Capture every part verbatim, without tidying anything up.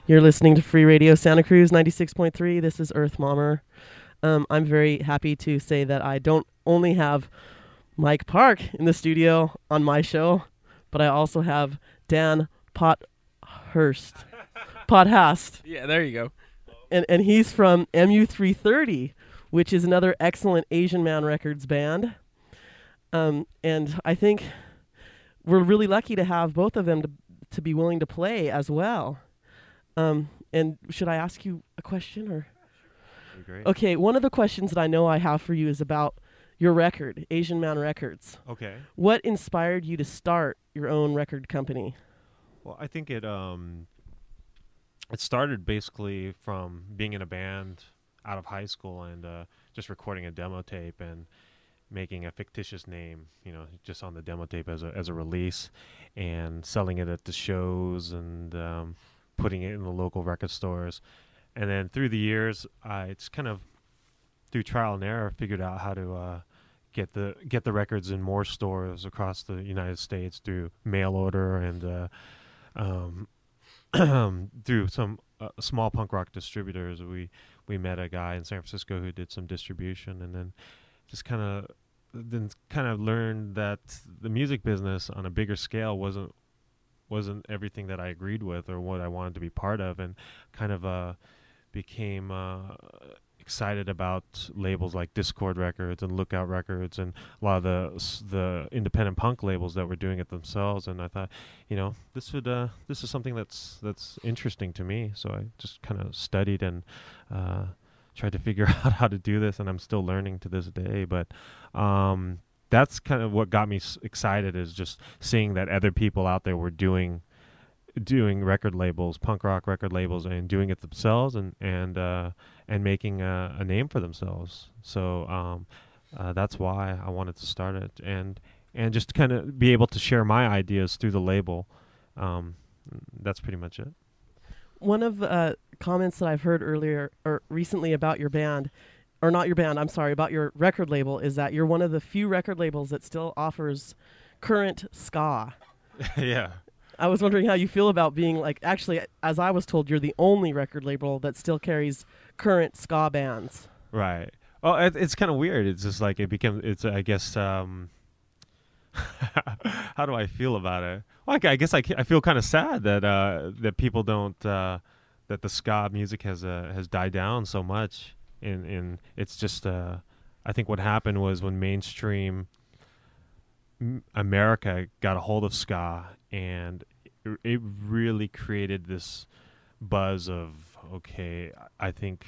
You're listening to Free Radio Santa Cruz ninety-six point three. This is Earth Mommer. Um, I'm very happy to say that I don't only have Mike Park in the studio on my show, but I also have Dan Pothurst. Pothast. Yeah, there you go. And, and he's from M U three thirty, which is another excellent Asian Man Records band. Um, and I think we're really lucky to have both of them to, to be willing to play as well. Um, and should I ask you a question or? Great. Okay, one of the questions that I know I have for you is about your record, Asian Man Records. Okay. What inspired you to start your own record company? Well, I think it um it started basically from being in a band out of high school and uh, just recording a demo tape and making a fictitious name, you know, just on the demo tape as a as a release, and selling it at the shows and um, putting it in the local record stores. And then through the years, I it's kind of through trial and error figured out how to uh, get the get the records in more stores across the United States through mail order and uh, um, through some uh, small punk rock distributors. We we met a guy in San Francisco who did some distribution, and then just kind of then kind of learned that the music business on a bigger scale wasn't wasn't everything that I agreed with or what I wanted to be part of, and kind of uh, became uh, excited about labels like Discord Records and Lookout Records and a lot of the the independent punk labels that were doing it themselves. And I thought, you know, this would uh, this is something that's that's interesting to me. So I just kind of studied and uh, tried to figure out how to do this, and I'm still learning to this day. But um, that's kind of what got me s- excited, is just seeing that other people out there were doing doing record labels, punk rock record labels, and doing it themselves, and and uh, and making a, a name for themselves. So um, uh, that's why I wanted to start it, and and just kind of be able to share my ideas through the label. Um, that's pretty much it. One of the uh, comments that I've heard earlier or recently about your band, or not your band, I'm sorry, about your record label, is that you're one of the few record labels that still offers current ska. Yeah. I was wondering how you feel about being, like, actually, as I was told, you're the only record label that still carries current ska bands. Right. Well, it, it's kind of weird. It's just like it becomes, it's, I guess, um, how do I feel about it? Well, I, I guess I, I feel kind of sad that uh, that people don't, uh, that the ska music has uh, has died down so much. And, and it's just, uh, I think what happened was when mainstream m- America got a hold of ska, and it, it really created this buzz of, okay, I think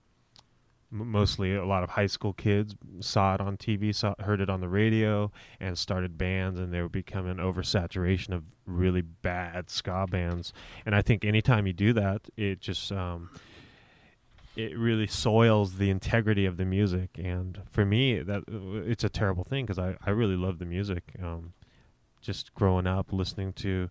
m- mostly a lot of high school kids saw it on T V, saw, heard it on the radio, and started bands, and there would become an oversaturation of really bad ska bands. And I think anytime you do that, it just um, it really soils the integrity of the music. And for me, that it's a terrible thing, because I, I really love the music. Um, just growing up listening to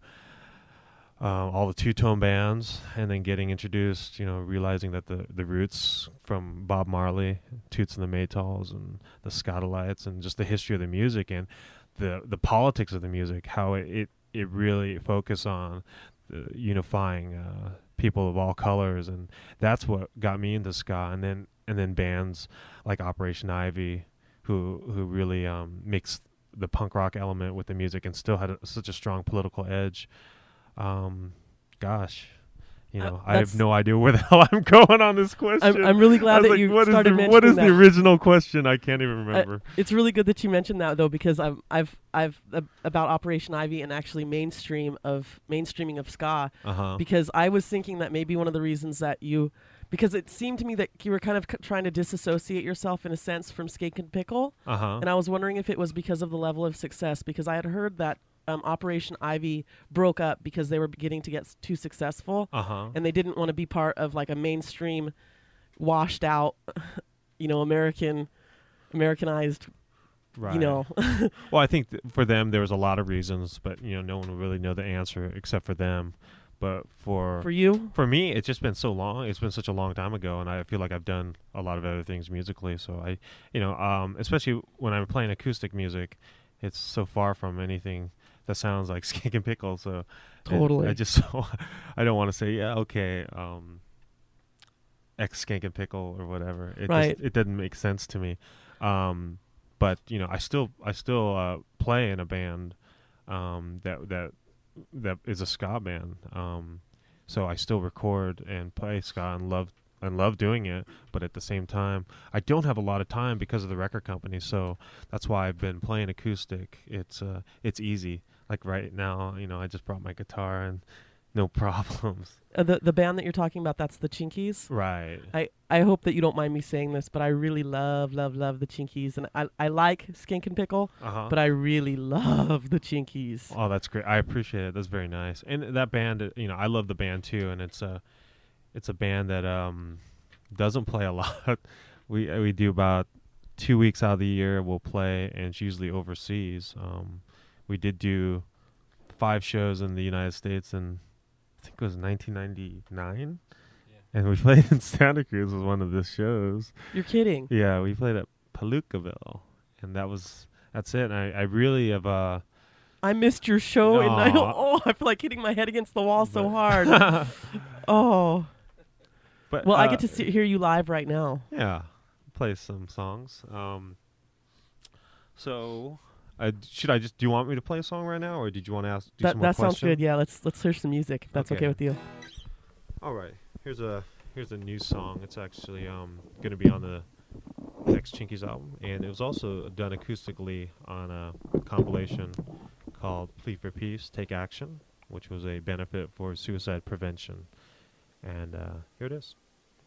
Uh, all the two-tone bands, and then getting introduced, you know, realizing that the, the roots from Bob Marley, Toots and the Maytals, and the Scotalites, and just the history of the music and the the politics of the music, how it it, it really focus on the unifying uh, people of all colors, and that's what got me into ska. And then and then bands like Operation Ivy, who who really um, mixed the punk rock element with the music and still had a, such a strong political edge. Um, gosh, you know, Uh, I have no idea where the hell I'm going on this question. I'm, I'm really I glad was that like, you what is started the, mentioning What is that. the original question? I can't even remember. Uh, it's really good that you mentioned that, though, because I've I've I've uh, about Operation Ivy and actually mainstream of mainstreaming of ska. Uh-huh. Because I was thinking that maybe one of the reasons that you, because it seemed to me that you were kind of c- trying to disassociate yourself in a sense from Skate and Pickle, Uh-huh. and I was wondering if it was because of the level of success, because I had heard that um, Operation Ivy broke up because they were beginning to get s- too successful, Uh-huh. and they didn't want to be part of like a mainstream, washed out, you know, American, Americanized, Right. you know. Well, I think th- for them there was a lot of reasons, but you know, no one will really know the answer except for them. But for For you? for me, it's just been so long. It's been such a long time ago, and I feel like I've done a lot of other things musically. So I, you know, um, especially when I'm playing acoustic music, it's so far from anything that sounds like Skink and Pickle. So Totally. I, I just I don't want to say yeah okay um, X Skink and Pickle or whatever. It Right. just, it doesn't make sense to me. Um, but you know I still I still uh, play in a band um, that that that is a ska band. Um, so I still record and play ska and love and love doing it, but at the same time, I don't have a lot of time because of the record company. So that's why I've been playing acoustic. It's uh, it's easy. Like right now, you know, I just brought my guitar and no problems. Uh, the the band that you're talking about, that's the Chinkies. Right. I, I hope that you don't mind me saying this, but I really love, love, love the Chinkies. And I, I like Skink and Pickle, Uh-huh. but I really love the Chinkies. Oh, that's great. I appreciate it. That's very nice. And that band, uh, you know, I love the band too. And it's a, it's a band that um, doesn't play a lot. we uh, we do about two weeks out of the year we'll play, and it's usually overseas. Um, we did do five shows in the United States, and I think it was nineteen ninety-nine. And we played in Santa Cruz was one of the shows. You're kidding. Yeah, we played at Palookaville, and that was that's it. And I, I really have uh I missed your show, and I Aw. oh, I feel like hitting my head against the wall so But- hard. Oh, but well, I uh, get to see, hear you live right now. yeah, play some songs. Um, so uh, should I just? Do you want me to play a song right now, or did you want to ask? Do That some more that sounds questions? good. Yeah, let's let's hear some music if that's okay, Okay. with you. All right. Here's a here's a new song. It's actually um going to be on the next Chinkies album, and it was also done acoustically on a compilation called "Plea for Peace, Take Action," which was a benefit for suicide prevention. And uh, here it is.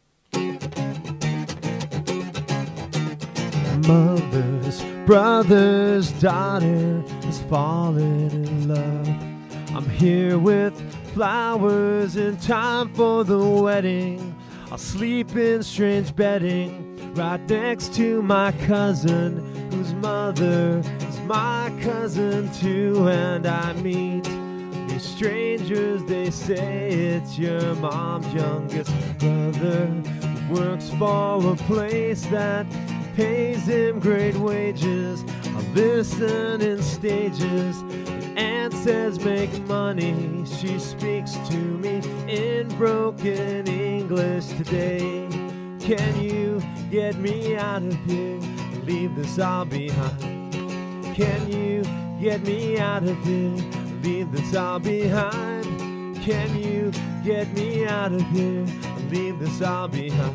Mother's brother's daughter has fallen in love. I'm here with flowers in time for the wedding. I'll sleep in strange bedding right next to my cousin, whose mother is my cousin too. And I meet these strangers, they say it's your mom's youngest brother, who works for a place that pays him great wages. I listen in stages. Aunt says make money. She speaks to me in broken English today. Can you get me out of here and leave this all behind? Can you get me out of here and leave this all behind? Can you get me out of here and leave this all behind?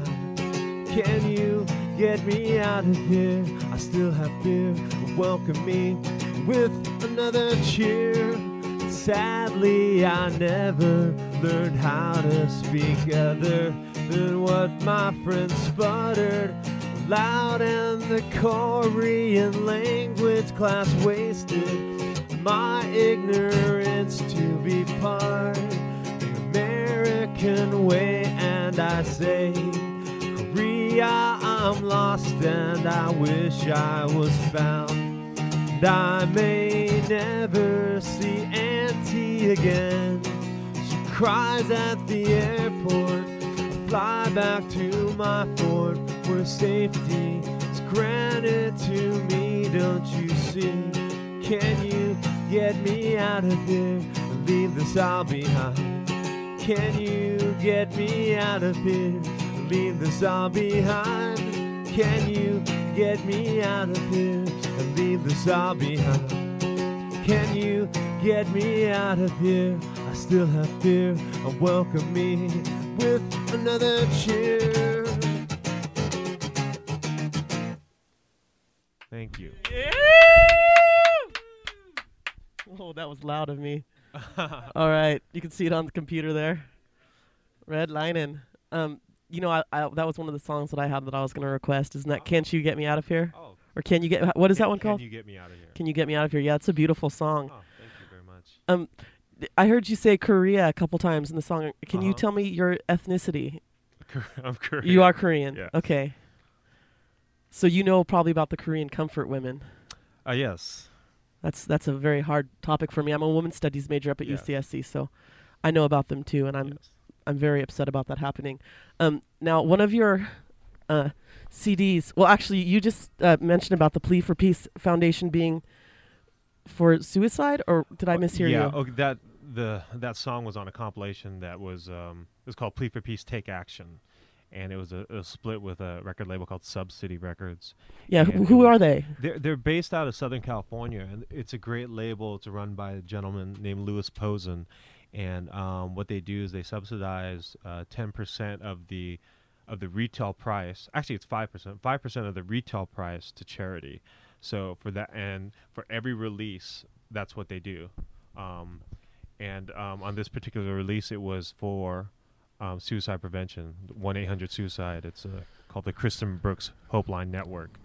Can you get me out of here? I still have fear. Welcome me with another cheer. Sadly, I never learned how to speak other than what my friend sputtered loud, and the Korean language class wasted my ignorance to be part the American way. And I say, Korea, I'm lost and I wish I was found. And I may never see Auntie again. She cries at the airport. I fly back to my fort where safety is granted to me. Don't you see? Can you get me out of here and leave this all behind? Can you get me out of here and leave this all behind? Can you get me out of here and leave this all behind? Can you get me out of here? I still have fear. And welcome me with another cheer. Thank you. Yeah! Oh, that was loud of me. All right, you can see it on the computer there. Red Linen. Um, you know, I, I that was one of the songs that I had that I was going to request. Isn't that "Can't You Get Me Out of Here"? Oh, Or can you get? What is that one can called? you get me out of here? Can you get me out of here? Yeah, it's a beautiful song. Oh, thank you very much. Um, th- I heard you say Korea a couple times in the song. Can you Uh-huh. tell me your ethnicity? I'm Korean. You are Korean. Yeah. Okay. So you know probably about the Korean comfort women. Uh, yes. That's that's a very hard topic for me. I'm a women's studies major up at Yeah. U C S C, so I know about them too, and I'm yes. I'm very upset about that happening. Um, now, one of your uh, C Ds. Well, actually, you just uh, mentioned about the Plea for Peace Foundation being for suicide, or did I mishear yeah, you? okay, that the that song was on a compilation that was um, it was called "Plea for Peace, Take Action," and it was a, a split with a record label called Subsidy Records. Yeah, And who, it who was- are they? They're they're based out of Southern California, and it's a great label. It's run by a gentleman named Louis Posen, and um, what they do is they subsidize uh, ten percent of the of the retail price. Actually, it's five percent. Five percent of the retail price to charity. So for that, and for every release, that's what they do. Um, and um, on this particular release, it was for um, suicide prevention, one eight hundred suicide. It's uh, called the Kristen Brooks Hope Line Network,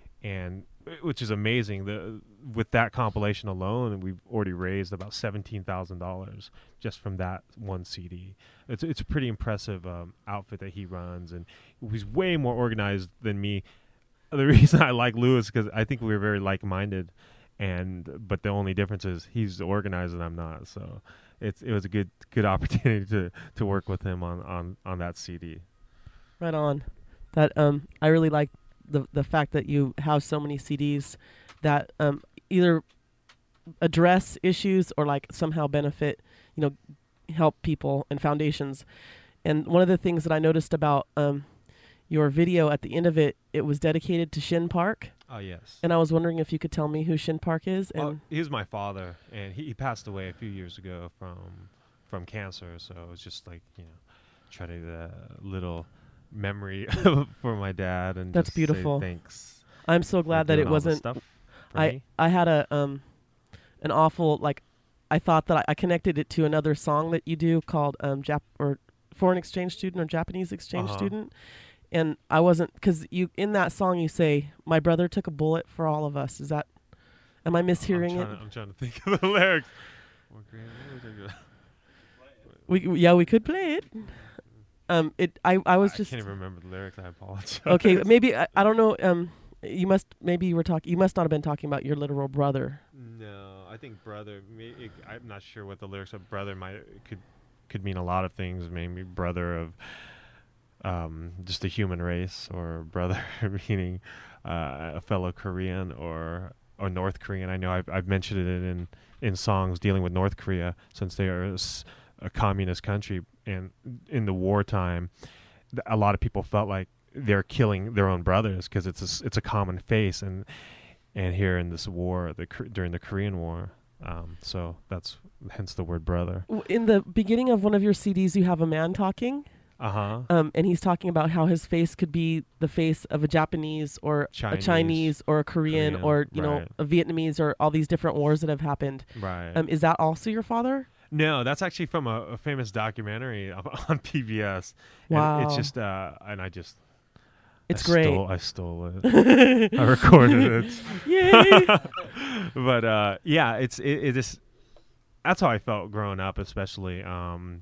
and which is amazing. The with that compilation alone, we've already raised about seventeen thousand dollars just from that one C D. It's it's a pretty impressive um, outfit that he runs, and he's way more organized than me. The reason I like Louis because I think we're very like-minded, and but the only difference is he's organized and I'm not. So it's it was a good good opportunity to to work with him on on on that C D. Right on. That um, I really like the the fact that you have so many C Ds that um either address issues or like somehow benefit, you know, help people and foundations. And one of the things that I noticed about um your video at the end of it, it was dedicated to Shin Park. Oh yes. And I was wondering if you could tell me who Shin Park is. And Oh, he was my father, and he, he passed away a few years ago from from cancer. So it was just like you know, try to uh, little memory for my dad, and That's just say beautiful. thanks. I'm so for glad that doing it all this wasn't. stuff for I me. I had a um an awful like I thought that I, I connected it to another song that you do called um Jap or foreign exchange student or Japanese exchange Uh-huh. student. And I wasn't, because you in that song you say, "My brother took a bullet for all of us." Is that? Am I mishearing I'm it? trying, to, I'm trying to think of the lyrics. We we- yeah we could play it. Um, it I I was I just can't even remember the lyrics. I apologize. okay. Maybe I, I don't know. Um, you must maybe you were talking. You must not have been talking about your literal brother. No, I think brother. May, it, I'm not sure what the lyrics of brother might could could mean a lot of things. Maybe brother of um, just a human race, or brother meaning uh, a fellow Korean or or North Korean. I know I've I've mentioned it in in songs dealing with North Korea since they are a, s- a communist country, and in the wartime, th- a lot of people felt like they're killing their own brothers because it's a, s- it's a common face, and and here in this war, the Kor- during the Korean War, um, so that's hence the word brother. W- In the beginning of one of your C Ds, you have a man talking. Uh huh. Um, and he's talking about how his face could be the face of a Japanese or a Chinese, Chinese or a Korean, Korean, or you know right. a Vietnamese, or all these different wars that have happened. Right. Um, is that also your father? No, that's actually from a, a famous documentary on, on P B S. And Wow. it's just uh, and I just It's I great. Stole, I stole it. I recorded it. Yay! But uh, yeah, it's it, it just that's how I felt growing up, especially um,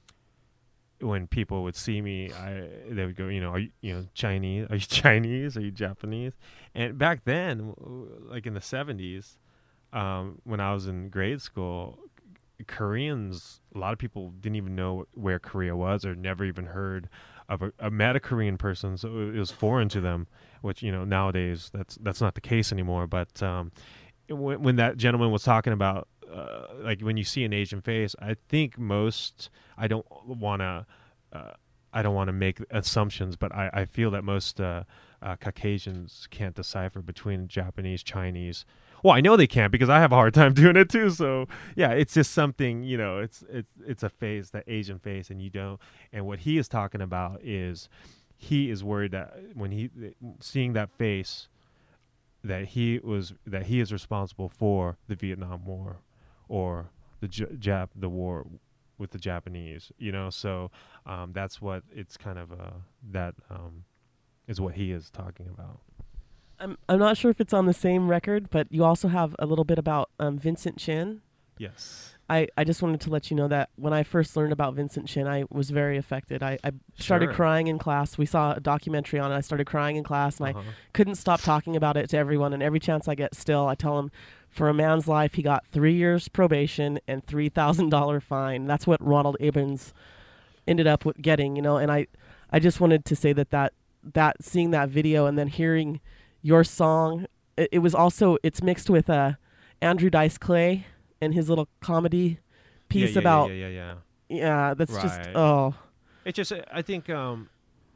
when people would see me. I they would go, you know, are you you know Chinese? Are you Chinese? Are you Japanese? And back then, w- like in the seventies, um, when I was in grade school, Koreans, a lot of people didn't even know where Korea was, or never even heard of a, a met a Korean person, so it was foreign to them. Which you know nowadays that's that's not the case anymore. But um, when, when that gentleman was talking about uh, like when you see an Asian face, I think most I don't want to uh, I don't want to make assumptions, but I, I feel that most uh, uh, Caucasians can't decipher between Japanese, Chinese. Well, I know they can't because I have a hard time doing it too. So yeah, it's just something, you know, it's it's it's a face, that Asian face, and you don't. And what he is talking about is he is worried that when he seeing that face, that he was that he is responsible for the Vietnam War or the J- Jap the war with the Japanese, you know. So um, that's what it's kind of uh, that um, is what he is talking about. I'm I'm not sure if it's on the same record, but you also have a little bit about um, Vincent Chin. Yes. I, I just wanted to let you know that when I first learned about Vincent Chin, I was very affected. I, I started Sure. crying in class. We saw a documentary on it. I started crying in class, and Uh-huh. I couldn't stop talking about it to everyone. And every chance I get still, I tell them, for a man's life, he got three years probation and three thousand dollars fine. That's what Ronald Abrams ended up with getting, you know. And I, I just wanted to say that, that that seeing that video and then hearing your song, it, it was also, it's mixed with a Andrew Dice Clay and his little comedy piece yeah, yeah, about yeah, yeah, yeah. yeah, that's just Right. oh. It just, I think, um,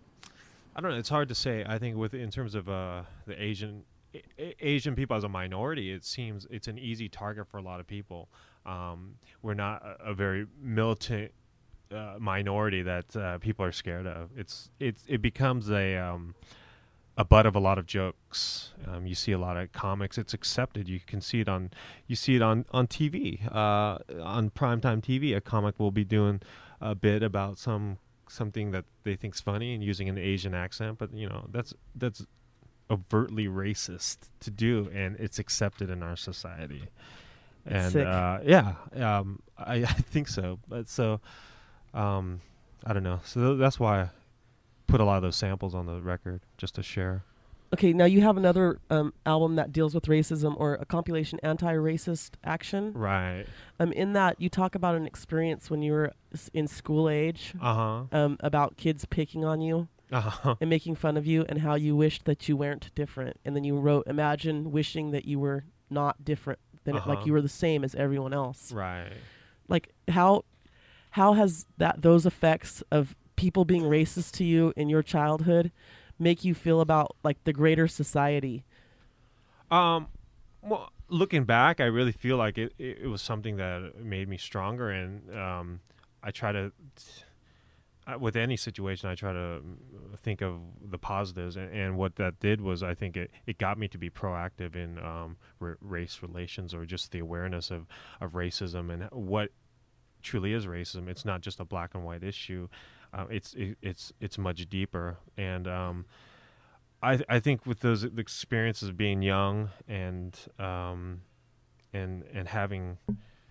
I don't know. It's hard to say. I think with in terms of uh, the Asian A- A- Asian people as a minority, it seems it's an easy target for a lot of people. Um, we're not a, a very militant uh, minority that uh, people are scared of. It's it's it becomes a um, a butt of a lot of jokes. Um, you see a lot of comics. It's accepted. You can see it on you see it on on T V, uh, on primetime T V. A comic will be doing a bit about some something that they think's funny and using an Asian accent, but you know that's that's overtly racist to do, and it's accepted in our society. That's And sick. uh, yeah, um, I, I think so. But so um, I don't know. So th- that's why I put a lot of those samples on the record just to share. Okay, now you have another um, album that deals with racism, or a compilation, Anti-Racist Action. Right. Um, in that, you talk about an experience when you were s- in school age, Uh huh. um, about kids picking on you Uh huh. and making fun of you, and how you wished that you weren't different. And then you wrote, imagine wishing that you were not different, than it, like Uh-huh. you were the same as everyone else. Right. Like how how has that those effects of people being racist to you in your childhood make you feel about like the greater society? Um, well, looking back, I really feel like it, it, it was something that made me stronger, and um, I try to, uh, with any situation, I try to mm, think of the positives, and, and what that did was, I think it, it got me to be proactive in um, r- race relations, or just the awareness of, of racism and what truly is racism. It's not just a black and white issue. Uh, it's it, it's it's much deeper, and um, I I think with those experiences of being young and um, and and having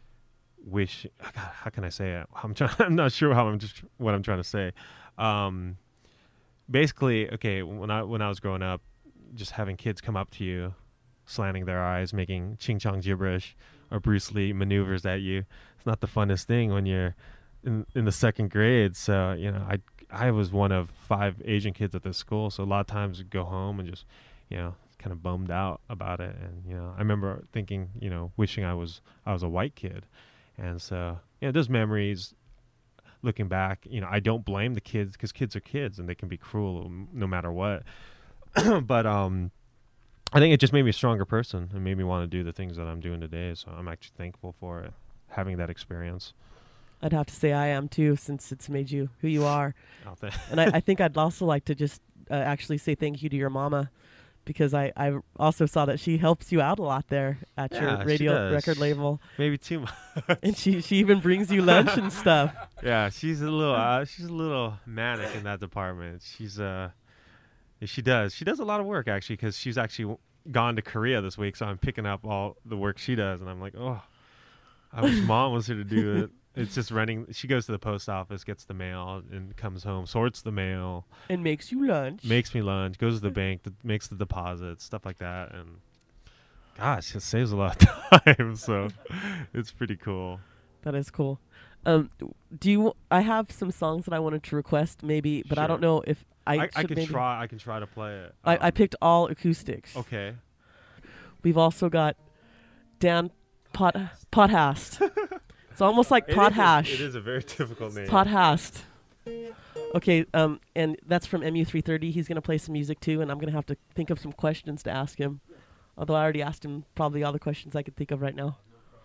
wish, God, how can I say it? I'm trying. I'm not sure how I'm just what I'm trying to say. Um, basically, okay, when I when I was growing up, just having kids come up to you, slanting their eyes, making ching chong gibberish or Bruce Lee maneuvers at you. It's not the funnest thing when you're in in the second grade. So you know, I I was one of five Asian kids at this school. So a lot of times I'd go home and just, you know, kind of bummed out about it. And you know, I remember thinking, you know, wishing I was I was a white kid. And so, you know, those memories. Looking back, you know, I don't blame the kids, because kids are kids and they can be cruel m- no matter what. But um, I think it just made me a stronger person and made me want to do the things that I'm doing today. So I'm actually thankful for it, having that experience. I'd have to say I am too, since it's made you who you are. Out there. And I, I think I'd also like to just uh, actually say thank you to your mama, because I, I also saw that she helps you out a lot there at Yeah, your she radio does. record label. Maybe too much. And she, she even brings you lunch and stuff. Yeah, she's a little uh, she's a little manic in that department. She's uh, she does she does a lot of work actually, because she's actually w- gone to Korea this week. So I'm picking up all the work she does, and I'm like, oh, I wish mom was here to do it. It's just running. She goes to the post office, gets the mail, and comes home, sorts the mail, And makes you lunch. makes me lunch, goes to the bank, th- makes the deposits, stuff like that. And gosh, it saves a lot of time. So it's pretty cool. That is cool. Um, do you? I have some songs that I wanted to request, maybe, but I Sure. don't know if I. I, I should can maybe- try. I can try to play it. I, Um, I picked all acoustics. Okay. We've also got Dan Pot Pothast. It's almost like It is pot a- hash. It is a very difficult name. Pothast. Okay, um, and that's from M U three thirty. He's gonna play some music too, and I'm gonna have to think of some questions to ask him. Although I already asked him probably all the questions I could think of right now.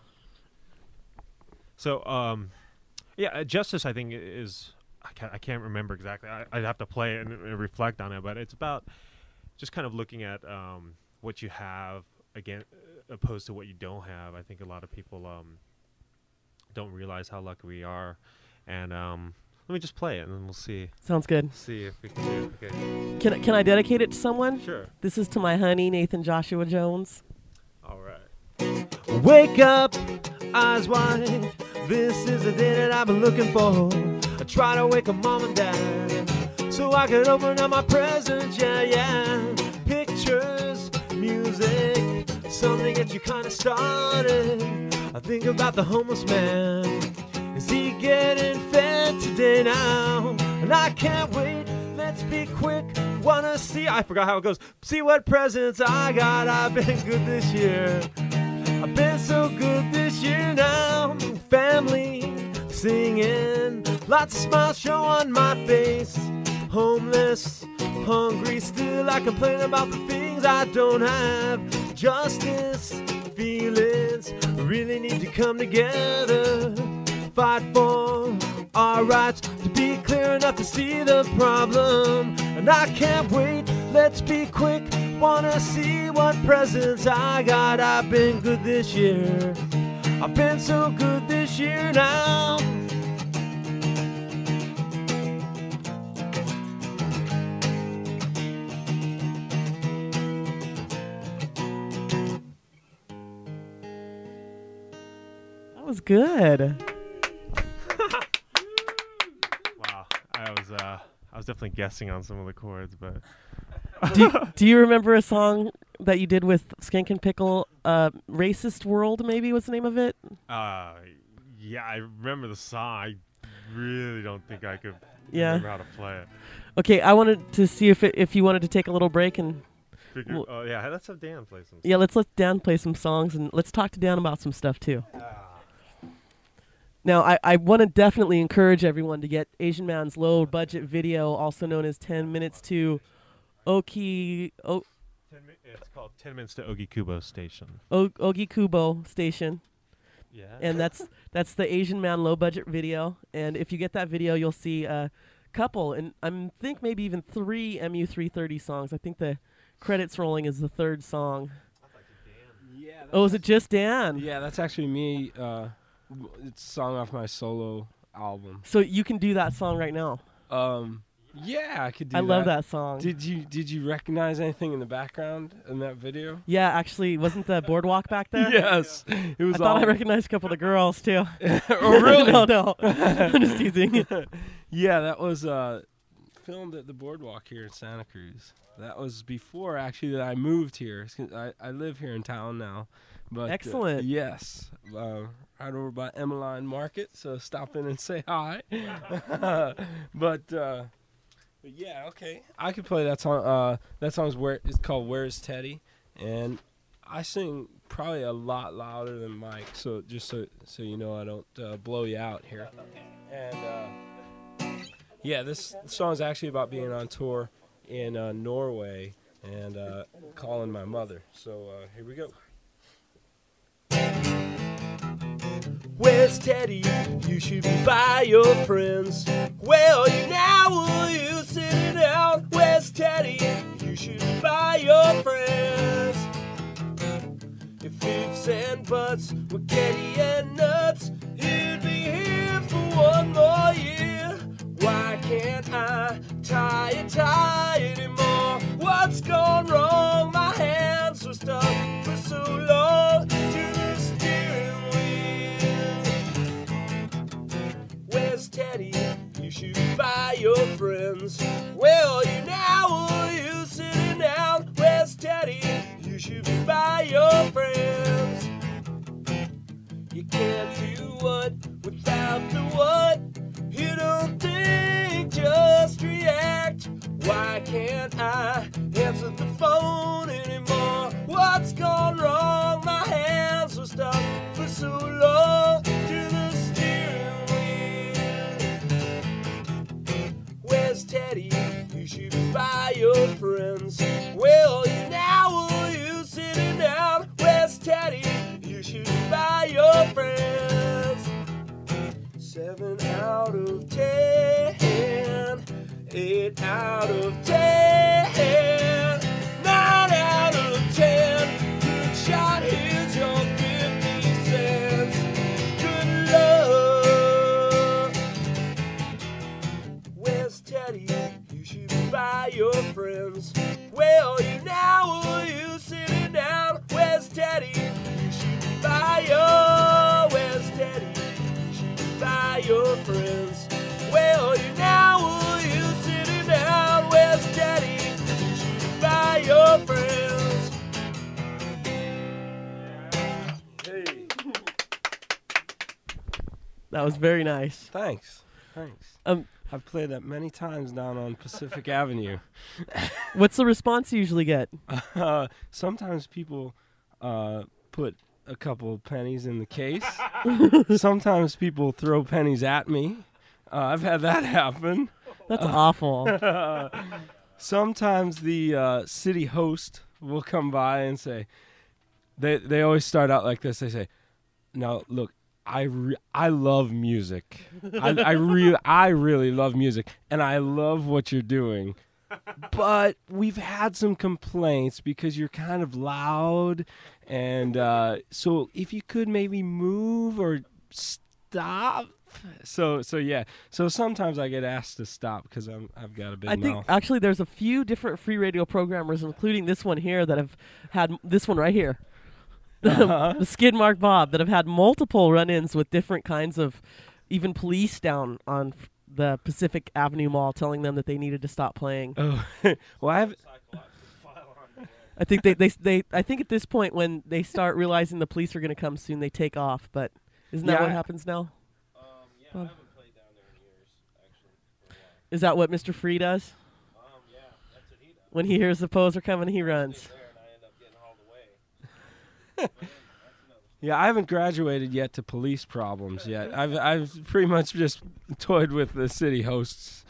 So, um, yeah, uh, Justice, I think, i- is, I can't, I can't remember exactly. I, I'd have to play it and, and reflect on it, but it's about just kind of looking at um, what you have, again, uh, opposed to what you don't have. I think a lot of people um, don't realize how lucky we are. And um, let me just play it, and then we'll see Sounds good. see if we can do it. Okay. Can I- can I dedicate it to someone? Sure. This is to my honey, Nathan Joshua Jones. All right. Wake up, eyes wide. This is the day that I've been looking for. I try to wake up mom and dad so I can open up my presents. Yeah, yeah. Pictures, music, something to get you kind of started. I think about the homeless man. Is he getting fed today now? And I can't wait. Let's be quick. Wanna see? I forgot how it goes. See what presents I got. I've been good this year. I've been so good this year now. Family singing, lots of smiles show on my face. Homeless, hungry, still I complain about the things I don't have. Justice, feelings really need to come together. Fight for our rights to be clear enough to see the problem. And I can't wait, let's be quick. Wanna see what presents I got. I've been good this year. I've been so good this year now. That was good. Wow, I was uh, I was definitely guessing on some of the chords, but do, you, do you remember a song that you did with Skank and Pickle? Uh, Racist World, maybe was the name of it? uh, yeah, I remember the song. I really don't think I could Yeah. remember how to play it. Okay, I wanted to see if it, if you wanted to take a little break and Figure, Well- oh yeah, let's have Dan play some. yeah, let's let Dan play some songs and let's talk to Dan about some stuff too. Now, I, I want to definitely encourage everyone to get Asian Man's low budget video, also known as ten minutes to Oki o, Ten mi- it's called Ten Minutes to Ogikubo Station. o, Ogikubo Station, Yeah. and that's that's the Asian Man low budget video. And if you get that video, you'll see a couple, and I think maybe even three M U three thirty songs. I think the credits rolling is the third song. Yeah. Oh, is it just Dan? Yeah, that's actually me. Uh, w- it's a song off my solo album. So you can do that song right now. Um, yeah, I could do I that. love that song. Did you did you recognize anything in the background in that video? Yeah, actually, wasn't the boardwalk back there? Yes, it I was. thought all I recognized a couple of the girls too. oh really? no, no, I'm just teasing. Yeah, that was uh, filmed at the boardwalk here in Santa Cruz. That was before actually that I moved here. 'Cause I, I live here in town now. But, uh, Excellent. yes, uh, right over by Emmeline Market. So stop in and say hi. but uh, but yeah, okay. I could play that song. Uh, that song's where it's called "Where's Teddy," and I sing probably a lot louder than Mike. So just so so you know, I don't uh, blow you out here. And uh, yeah, this song is actually about being on tour in uh, Norway and uh, calling my mother. So uh, here we go. Where's Teddy? You should be by your friends. Where are you now? Will you sitting down? Where's Teddy? You should be by your friends. If ifs and buts were candy and nuts, he'd be here for one more year. Why can't I tie a tie anymore? What's gone wrong? My hands were stuck for so long to the steering wheel. Where's Teddy? You should be by your friends. Where are you now? Are you sitting down? Where's Teddy? You should be by your friends. You can't do what without the what. You don't think, just react. Why can't I answer the phone anymore? What's gone wrong? My hands were stuck for so long to the steering wheel. Where's Teddy? You should be by your friends. Where are you now? Are you sitting down? Where's Teddy? You should be by your friends. Seven out of ten, eight out of ten, nine out of ten. Good shot, here's your fifty cents. Good luck. Where's Teddy? You should be by your friends. Where are you now? Are you sitting down? Where's Teddy? You should be by your. Where's Teddy? By your friends. Where are you now? Are you sitting down? Where's Teddy? You should be by your friends. Hey. That was very nice. Thanks. Thanks. Um, I've played that many times down on Pacific Avenue. what's the response you usually get? Uh, sometimes people uh, put a couple pennies in the case. Sometimes people throw pennies at me. Uh, I've had that happen. That's awful. Sometimes the uh, city host will come by and say, they they always start out like this. They say, "Now look, I re- I love music. I I really I really love music, and I love what you're doing. But we've had some complaints because you're kind of loud, and uh, so if you could maybe move or stop." So so yeah. So sometimes I get asked to stop because I'm I've got a big I mouth. think actually there's a few different free radio programmers, including this one here, that have had this one right here, Uh-huh. the Skid Mark Bob, that have had multiple run-ins with different kinds of, even police down on f- the Pacific Avenue Mall, telling them that they needed to stop playing. Oh, well, I have. I think they, they they I think at this point when they start realizing the police are going to come soon, they take off. But isn't that Yeah, what I- happens now? Um, yeah, Bob? haven't played down there in years, actually. Is that what Mister Free does? Um, yeah, that's what he does. When he hears the poser coming, he runs. There, and I end up getting hauled away. Yeah, I haven't graduated yet to police problems yet. I've I've pretty much just toyed with the city hosts.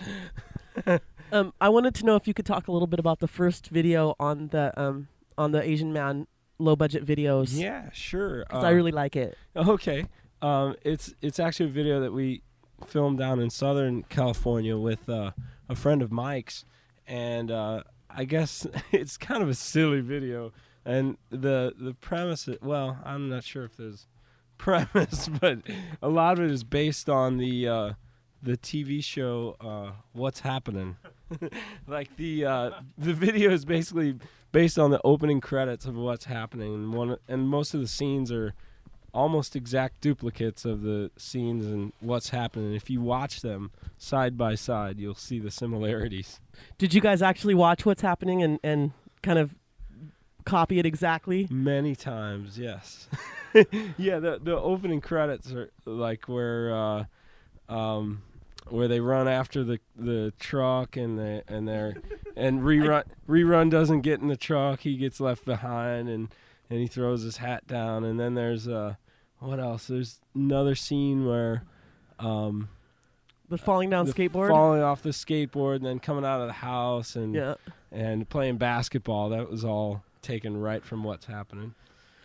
Um, I wanted to know if you could talk a little bit about the first video on the um on the Asian Man low budget videos. Yeah, sure. 'Cause I really like it. Okay. Um, it's it's actually a video that we filmed down in Southern California with uh, a friend of Mike's, and uh, I guess it's kind of a silly video. And the the premise, well, I'm not sure if there's premise, but a lot of it is based on the uh, the T V show uh, What's Happening. Like the uh, the video is basically based on the opening credits of What's Happening, and one and most of the scenes are almost exact duplicates of the scenes in What's Happening. If you watch them side by side, you'll see the similarities. Did you guys actually watch What's Happening and, and kind of copy it exactly? Many times, yes. Yeah, the the opening credits are like where uh, um, where they run after the the truck and they and they're and rerun rerun doesn't get in the truck, he gets left behind and and he throws his hat down, and then there's uh what else? There's another scene where um The falling down the skateboard? falling off the skateboard and then coming out of the house and Yeah. and playing basketball. That was all taken right from What's Happening.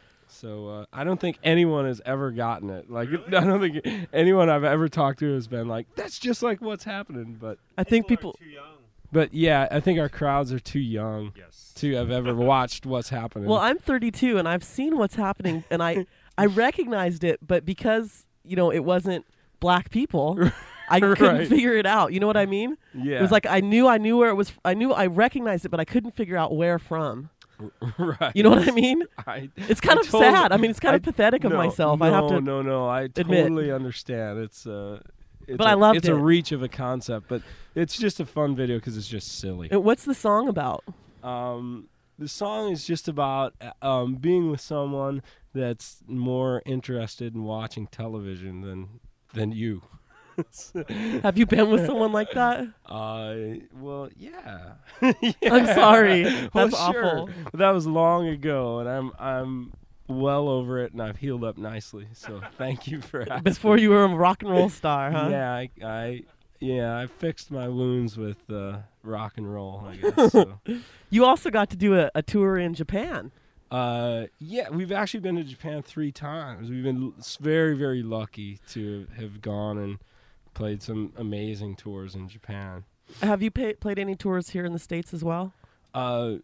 So uh, I don't think anyone has ever gotten it. Like I don't think anyone I've ever talked to has been like, "That's just like What's Happening." But I think people. Too young. but yeah, I think our crowds are too young Yes. to have ever watched What's Happening. Well, I'm thirty-two and I've seen What's Happening, and I I recognized it, but because you know it wasn't black people, I couldn't Right. figure it out. You know what I mean? yeah, It was like I knew I knew where it was. I knew I recognized it, but I couldn't figure out where from. right. You know what I mean? I, It's kind I of totally- sad. I mean, it's kind of I- pathetic of no, myself. No, I have to. no, no. I admit. totally understand. It's uh, it's But a, I loved it's it. a reach of a concept, but it's just a fun video because it's just silly. Uh, What's the song about? Um, the song is just about uh, um, being with someone that's more interested in watching television than than you. Have you been with someone like that? Uh, well, yeah. I'm sorry. Well, That's sure. awful. But that was long ago, and I'm I'm well over it, and I've healed up nicely. So thank you for asking. Before you were a rock and roll star, huh? Yeah, I, I yeah I fixed my wounds with uh, rock and roll, I guess. So. You also got to do a, a tour in Japan. Uh, yeah, we've actually been to Japan three times. We've been l- s- very, very lucky to have gone and played some amazing tours in Japan. Have you pay, played any tours here in the States as well? Uh,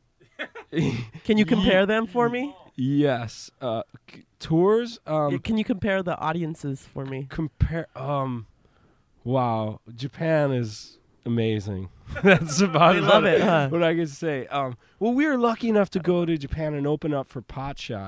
Can you compare them for me? yes, uh, c- tours. Yeah, Um, Can you compare the audiences for me? compare. Um, wow, Japan is amazing. That's about They love what- it, huh? what I can say. Um, well, we were lucky enough to go to Japan and open up for Potshot,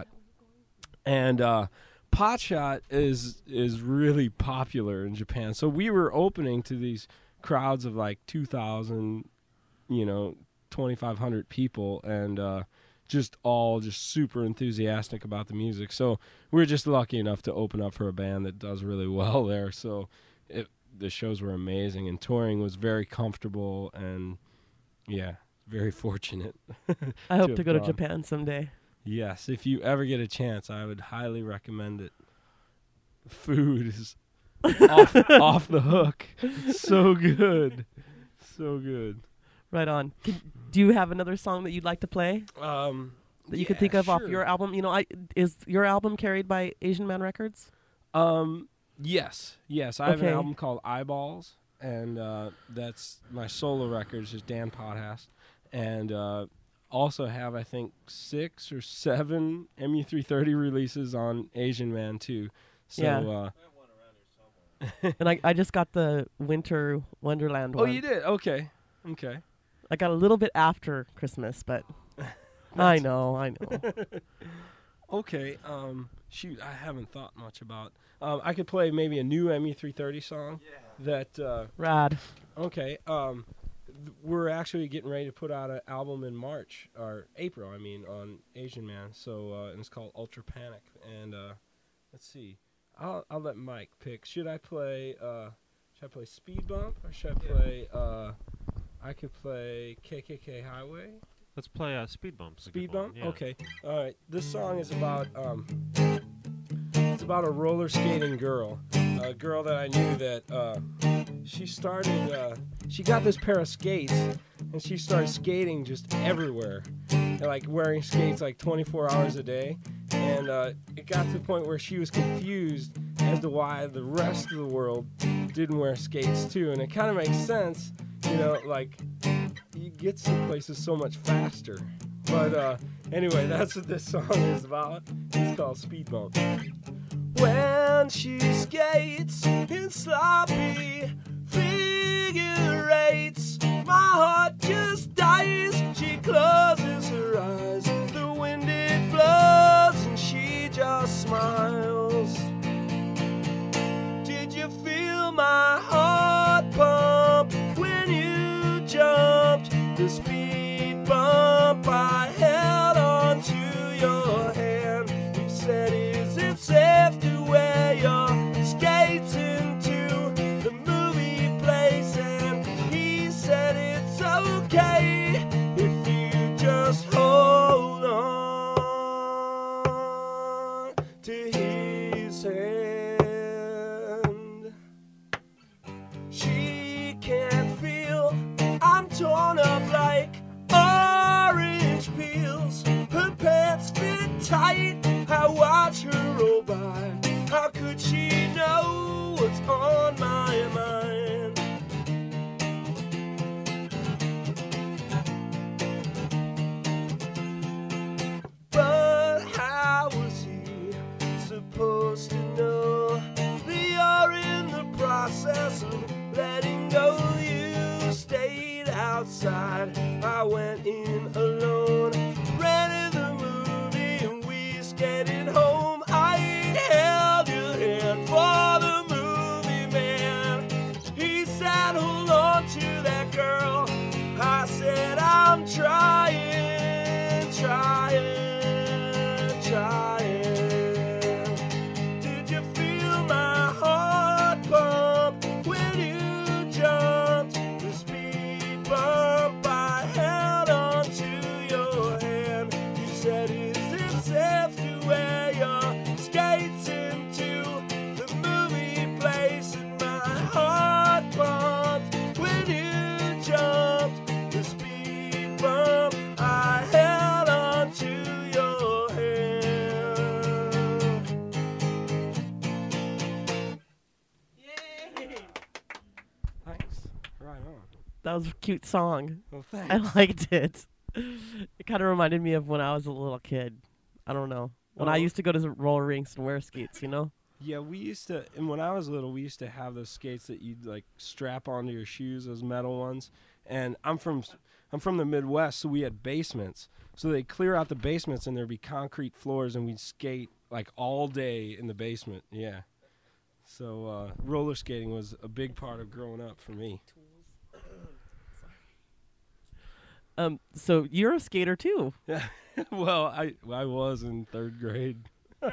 and uh, Potshot is is really popular in Japan. So we were opening to these crowds of like two thousand, you know, twenty-five hundred people, and uh, just all just super enthusiastic about the music. So we were just lucky enough to open up for a band that does really well there. So it, the shows were amazing, and touring was very comfortable, and yeah, very fortunate. I hope to to have go to gone. Japan someday. Yes, if you ever get a chance, I would highly recommend it. Food is off, off the hook. So good. So good. Right on. Can, do you have another song that you'd like to play Um, that you could yeah, think of off sure. your album? You know, I is your album carried by Asian Man Records? Um, yes, yes. I have an Okay. album called Eyeballs, and uh, that's my solo record. It's just Dan Podhast, and uh, also have I think six or seven M U three thirty releases on Asian Man too. So, Yeah. uh, And I, I just got the Winter Wonderland oh, one. you did? Okay, okay. I got a little bit after Christmas, but I know, I know. Okay. Um, shoot, I haven't thought much about. Um, I could play maybe a new M U three thirty song. Yeah. That. Uh, Rad. Okay. Um, th- we're actually getting ready to put out an album in March or April. I mean, on Asian Man. So uh, and it's called Ultra Panic. And uh, let's see. I'll I'll let Mike pick. Should I play? Uh, should I play Speed Bump or should I play? Uh, I could play K K K Highway. Let's play uh, Speed Bump. It's a good Speed one, Bump. yeah. Okay. All right. This song is about um. It's about a roller skating girl, a girl that I knew that uh, she started. Uh, she got this pair of skates, and she started skating just everywhere, and, like wearing skates like twenty-four hours a day. And uh, it got to the point where she was confused as to why the rest of the world didn't wear skates too. And it kind of makes sense, you know, like you get to places so much faster. But uh, anyway, that's what this song is about. It's called Speed Bump. When she skates in sloppy figure eights, my heart just dies. She closes her eyes, the wind it blows, and she just smiles. Did you feel my heart pump when you jumped the speed bump? I held on to your hand. You said, is it safe to wear your skates into the movie place? And he said, it's okay if you just hold on to his hand. She can't feel I'm torn up like orange peels. Her pants fit tight. I watch her roll by. How could she know what's on my mind? But how was he supposed to know that you're in the process of letting go? You stayed outside, I went in alone, rented the movie and we skated home. I held your hand for the movie man. He said, hold on to that girl. I said, I'm trying, trying, trying. Did you feel my heart pump when you jumped the speed bump? I held on to your hand. You said, is it safe to wear your skates into the movie place? And my heart pumped when you jumped the speed bump. I held on to your hand. Thanks. Right on. That was a cute song. Well, I thanks. liked it. It kind of reminded me of when I was a little kid. I don't know. When I Oh. used to go to the roller rinks and wear skates, you know? Yeah, we used to, and when I was little, we used to have those skates that you'd like strap onto your shoes, those metal ones. And I'm from, I'm from the Midwest, so we had basements. So they'd clear out the basements, and there'd be concrete floors, and we'd skate like all day in the basement. Yeah. So uh, roller skating was a big part of growing up for me. Um, so you're a skater too. Yeah. Well, I I was in third grade.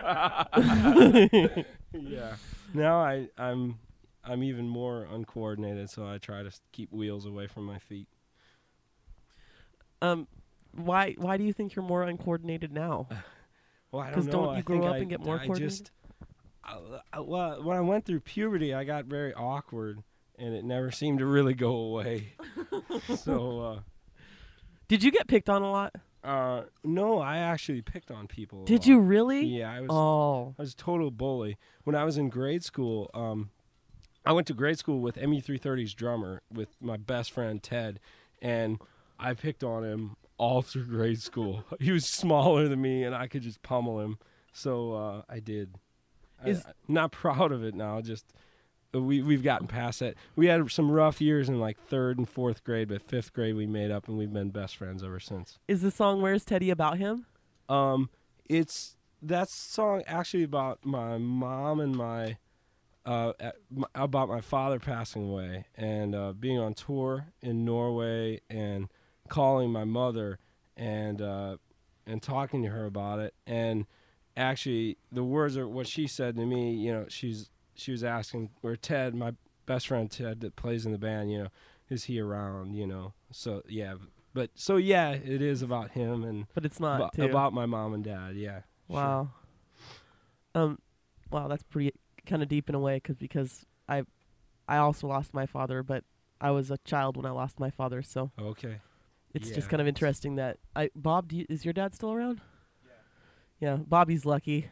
Yeah. Now I I'm I'm even more uncoordinated, so I try to s- keep wheels away from my feet. Um, why why do you think you're more uncoordinated now? Well, I don't 'Cause know. don't I you grow think up I, and get more I coordinated? just, I, I, well, when I went through puberty, I got very awkward, and it never seemed to really go away. so, Did you get picked on a lot? uh, uh, no, I actually picked on people. a Did lot. you really? Yeah, I was. Oh, I was a total bully. When I was in grade school, um, I went to grade school with M U three thirty's drummer, with my best friend Ted, and I picked on him all through grade school. He was smaller than me, and I could just pummel him. So uh, I did. Is- I, I'm not proud of it now. Just uh, we we've gotten past that. We had some rough years in like third and fourth grade, but fifth grade we made up, and we've been best friends ever since. is the song "Where's Teddy" about him? Um, it's that song actually about my mom and my uh at, m about my father passing away and uh, being on tour in Norway and calling my mother and uh, and talking to her about it. And actually, the words are what she said to me. You know, she's she was asking where Ted, my best friend Ted that plays in the band. You know, is he around? You know, so yeah. But so yeah, it is about him and But it's not. about, too. about my mom and dad. Yeah. sure. Wow. Um, wow, that's pretty kind of deep in a way, cause because I, I also lost my father, but I was a child when I lost my father, so Okay. it's Yeah, just kind of it's- interesting that I Bob, do you, is your dad still around? Yeah. Yeah, Bobby's lucky.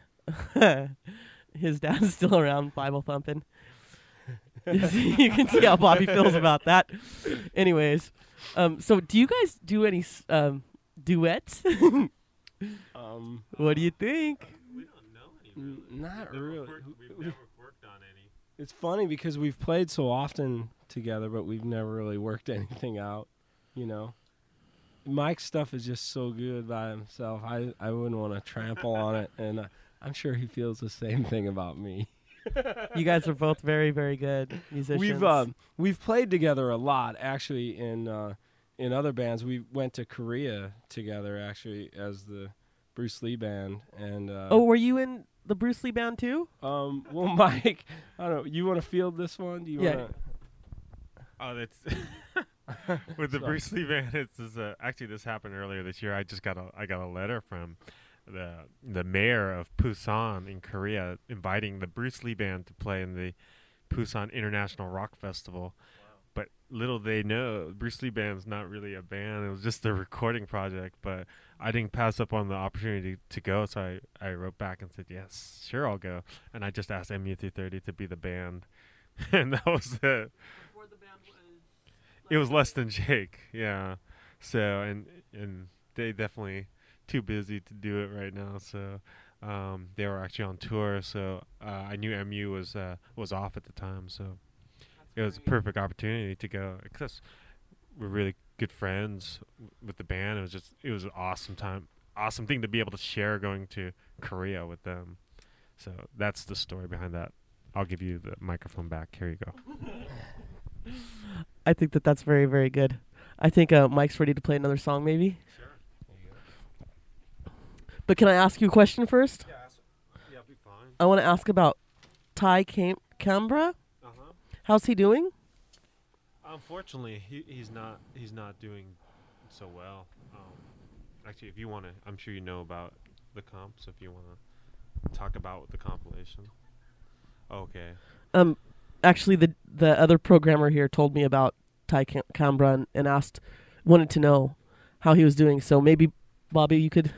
His dad's still around, Bible thumping. You can see how Bobby feels about that. Anyways, um, so do you guys do any s- um duets? Um, What do you think? We don't know any. n- not Never really. worked- we've never worked on any. It's funny because we've played so often together, but we've never really worked anything out. You know, Mike's stuff is just so good by himself. I I wouldn't want to trample on it, and uh, I'm sure he feels the same thing about me. You guys are both very, very good musicians. We've um, we've played together a lot, actually. In uh, in other bands, we went to Korea together, actually, as the Bruce Lee band. And uh, Oh, were you in the Bruce Lee band too? um, well, Mike, I don't know. You want to field this one? Do you Yeah. want Oh, that's with the Sorry. Bruce Lee band. It's this, uh, actually this happened earlier this year. I just got a I got a letter from the the mayor of Busan in Korea inviting the Bruce Lee band to play in the Busan International Rock Festival. But little they know, Bruce Lee band's not really a band. It was just a recording project. But I didn't pass up on the opportunity to go, so I, I wrote back and said, yes, sure, I'll go. And I just asked M U three thirty to be the band. And that was it. It was Less Than Jake, yeah. So, and and they definitely too busy to do it right now. So, um, they were actually on tour. So uh, I knew M U was uh, was off at the time. So it was a perfect opportunity to go. Because we're really good friends w- with the band. It was just it was an awesome time, awesome thing to be able to share going to Korea with them. So that's the story behind that. I'll give you the microphone back. Here you go. I think that that's very, very good. I think uh, Mike's ready to play another song, maybe. But can I ask you a question first? Yeah, yeah, I'll be fine. I want to ask about Ty Cam- Cambra. Uh huh. How's he doing? Unfortunately, he he's not he's not doing so well. Um, actually, if you want to, I'm sure you know about the comp. So if you want to talk about the compilation, okay. Um, actually, the the other programmer here told me about Ty Cam- Cambra and, and asked, wanted to know how he was doing. So maybe, Bobby, you could.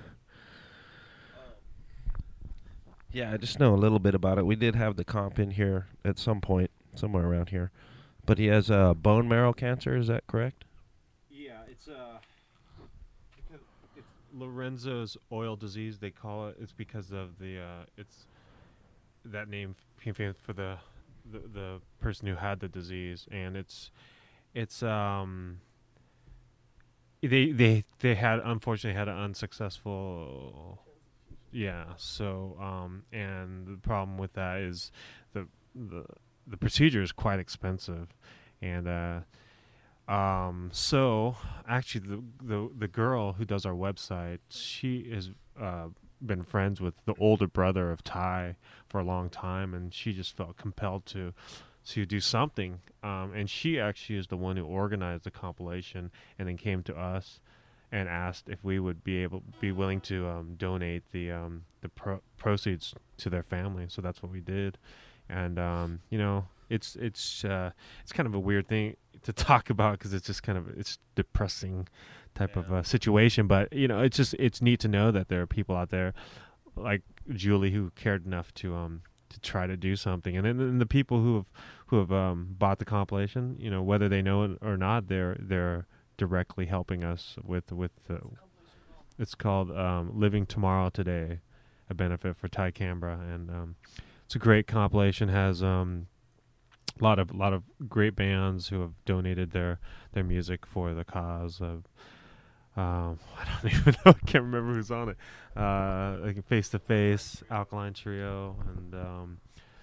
Yeah, I just know a little bit about it. We did have the comp in here at some point, somewhere around here. But he has uh, bone marrow cancer, is that correct? Yeah, it's uh, because it's Lorenzo's oil disease. They call it. It's because of the uh, it's that name came from for the, the the person who had the disease, and it's it's um. They they they had unfortunately had an unsuccessful. Yeah. So um, and the problem with that is the the the procedure is quite expensive, and uh. Um, so actually the, the, the girl who does our website, she has, uh, been friends with the older brother of Ty for a long time, and she just felt compelled to, to do something. Um, and she actually is the one who organized the compilation and then came to us and asked if we would be able be willing to um, donate the um, the pro- proceeds to their family. So that's what we did, and um, you know, it's it's uh, it's kind of a weird thing to talk about because it's just kind of it's depressing type Yeah. of uh, situation. But you know, it's just it's neat to know that there are people out there like Julie who cared enough to um to try to do something, and then and the people who have who have um, bought the compilation, you know, whether they know it or not, they're they're directly helping us with with uh, it's called um, Living Tomorrow Today, a benefit for Ty Canberra, and um, it's a great compilation. Has um, a lot of lot of great bands who have donated their their music for the cause of. Um, I don't even know. I can't remember who's on it. Uh, like Face to Face, Alkaline Trio, and um,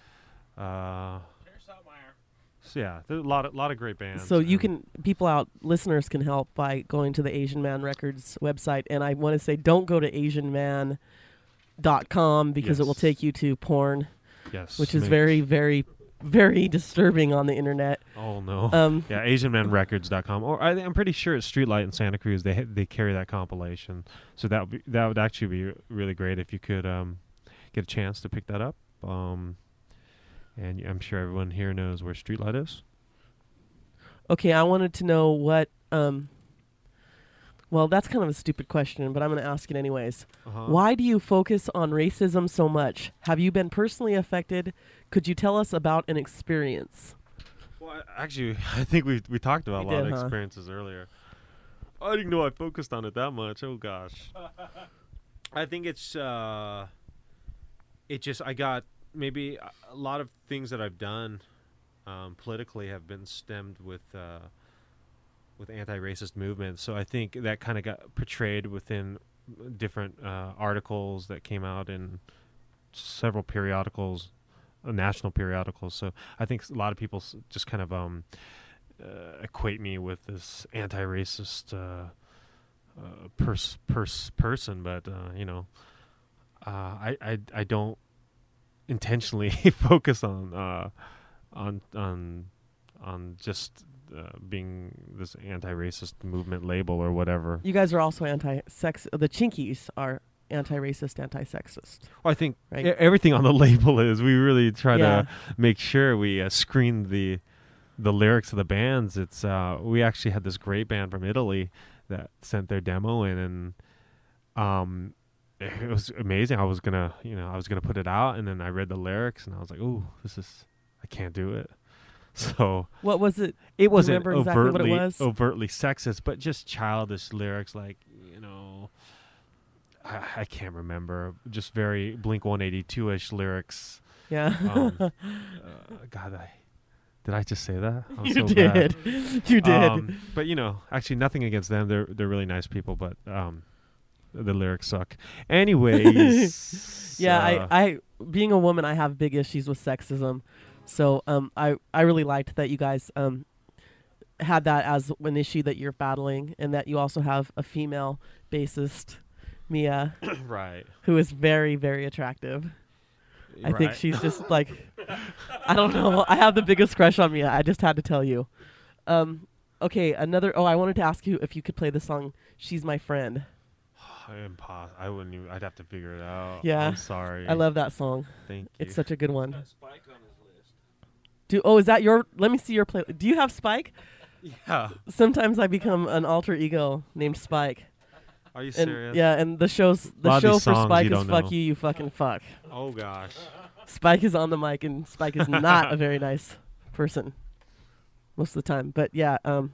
uh, so yeah, there's a lot of lot of great bands. So you and- can, people out, listeners can help by going to the Asian Man Records website. And I want to say, don't go to asian man dot com because it will Yes. take you to porn, yes, which is make- very, very, very disturbing on the internet. Oh no. Um, Yeah, asian man records dot com, or I, I'm pretty sure it's Streetlight in Santa Cruz. They ha- they carry that compilation, so that would be, that would actually be really great if you could um, get a chance to pick that up. Um, and y- I'm sure everyone here knows where Streetlight is. okay, I wanted to know what. Um, well, that's kind of a stupid question, but I'm going to ask it anyways. Uh-huh. Why do you focus on racism so much? Have you been personally affected? Could you tell us about an experience? Well, I- actually, I think we we talked about We a lot did, of huh? experiences earlier. I didn't know I focused on it that much. Oh gosh. I think it's uh, it just I got maybe a a lot of things that I've done um, politically have been stemmed with uh, with anti-racist movements. So I think that kind of got portrayed within different uh, articles that came out in several periodicals, uh, national periodicals. So I think a lot of people s- just kind of um, uh, equate me with this anti-racist uh, uh, pers- pers- person, but uh, you know, uh, I, I I don't intentionally focus on uh, on on on just uh, being this anti-racist movement label or whatever. You guys are also anti-sex. The Chinkies are anti-racist, anti-sexist. Well, I think Right. e- everything on the label is. We really try Yeah. to make sure we uh, screen the the lyrics of the bands. It's uh, we actually had this great band from Italy that sent their demo in, and um, it was amazing. I was gonna, you know, I was gonna put it out, and then I read the lyrics, and I was like, "Ooh, this is, I can't do it." So What was it? it wasn't remember exactly what it overtly was? overtly sexist, but just childish lyrics, like, you know, I, I can't remember, just very Blink one eighty-two ish lyrics. Yeah. Um, uh, God, I did I just say that? I'm you so did. bad. You did. Um, but you know, actually, nothing against them. They're they're really nice people, but um, the lyrics suck. Anyways, yeah, uh, I, I, being a woman, I have big issues with sexism. So um, I, I really liked that you guys um, had that as an issue that you're battling, and that you also have a female bassist, Mia, right. who is very, very attractive. I think right. she's just like, I don't know. I have the biggest crush on Mia. I just had to tell you. Um, okay, another. Oh, I wanted to ask you if you could play the song "She's My Friend." Impos- I wouldn't even. I'd have to figure it out. Yeah. I'm sorry. I love that song. Thank you. It's such a good one. Spike on his list. Do oh, is that your? Let me see your play. Do you have Spike? yeah. Sometimes I become an alter ego named Spike. Are you And serious? yeah, and the show's A the lot of show these for songs Spike you is don't fuck know. you, you fucking fuck. Oh gosh. Spike is on the mic, and Spike is not a very nice person most of the time. But yeah, um,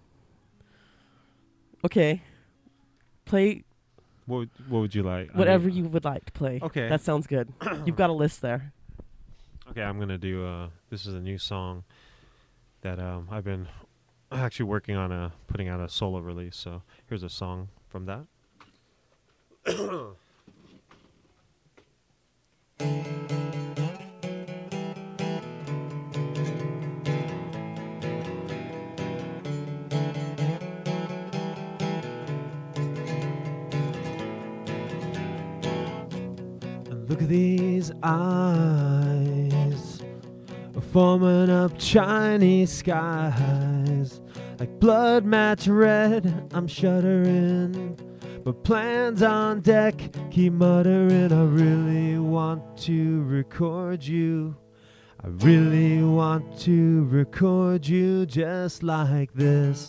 okay, play What would, What would you like? I whatever mean- you would like to play. Okay. That sounds good. You've got a list there. Okay, I'm gonna do. Uh, this is a new song that um, I've been actually working on uh, putting out a solo release. So here's a song from that. And look at these eyes forming up Chinese skies like blood match red. I'm shuddering but plans on deck keep muttering, I really want to record you. I really want to record you just like this.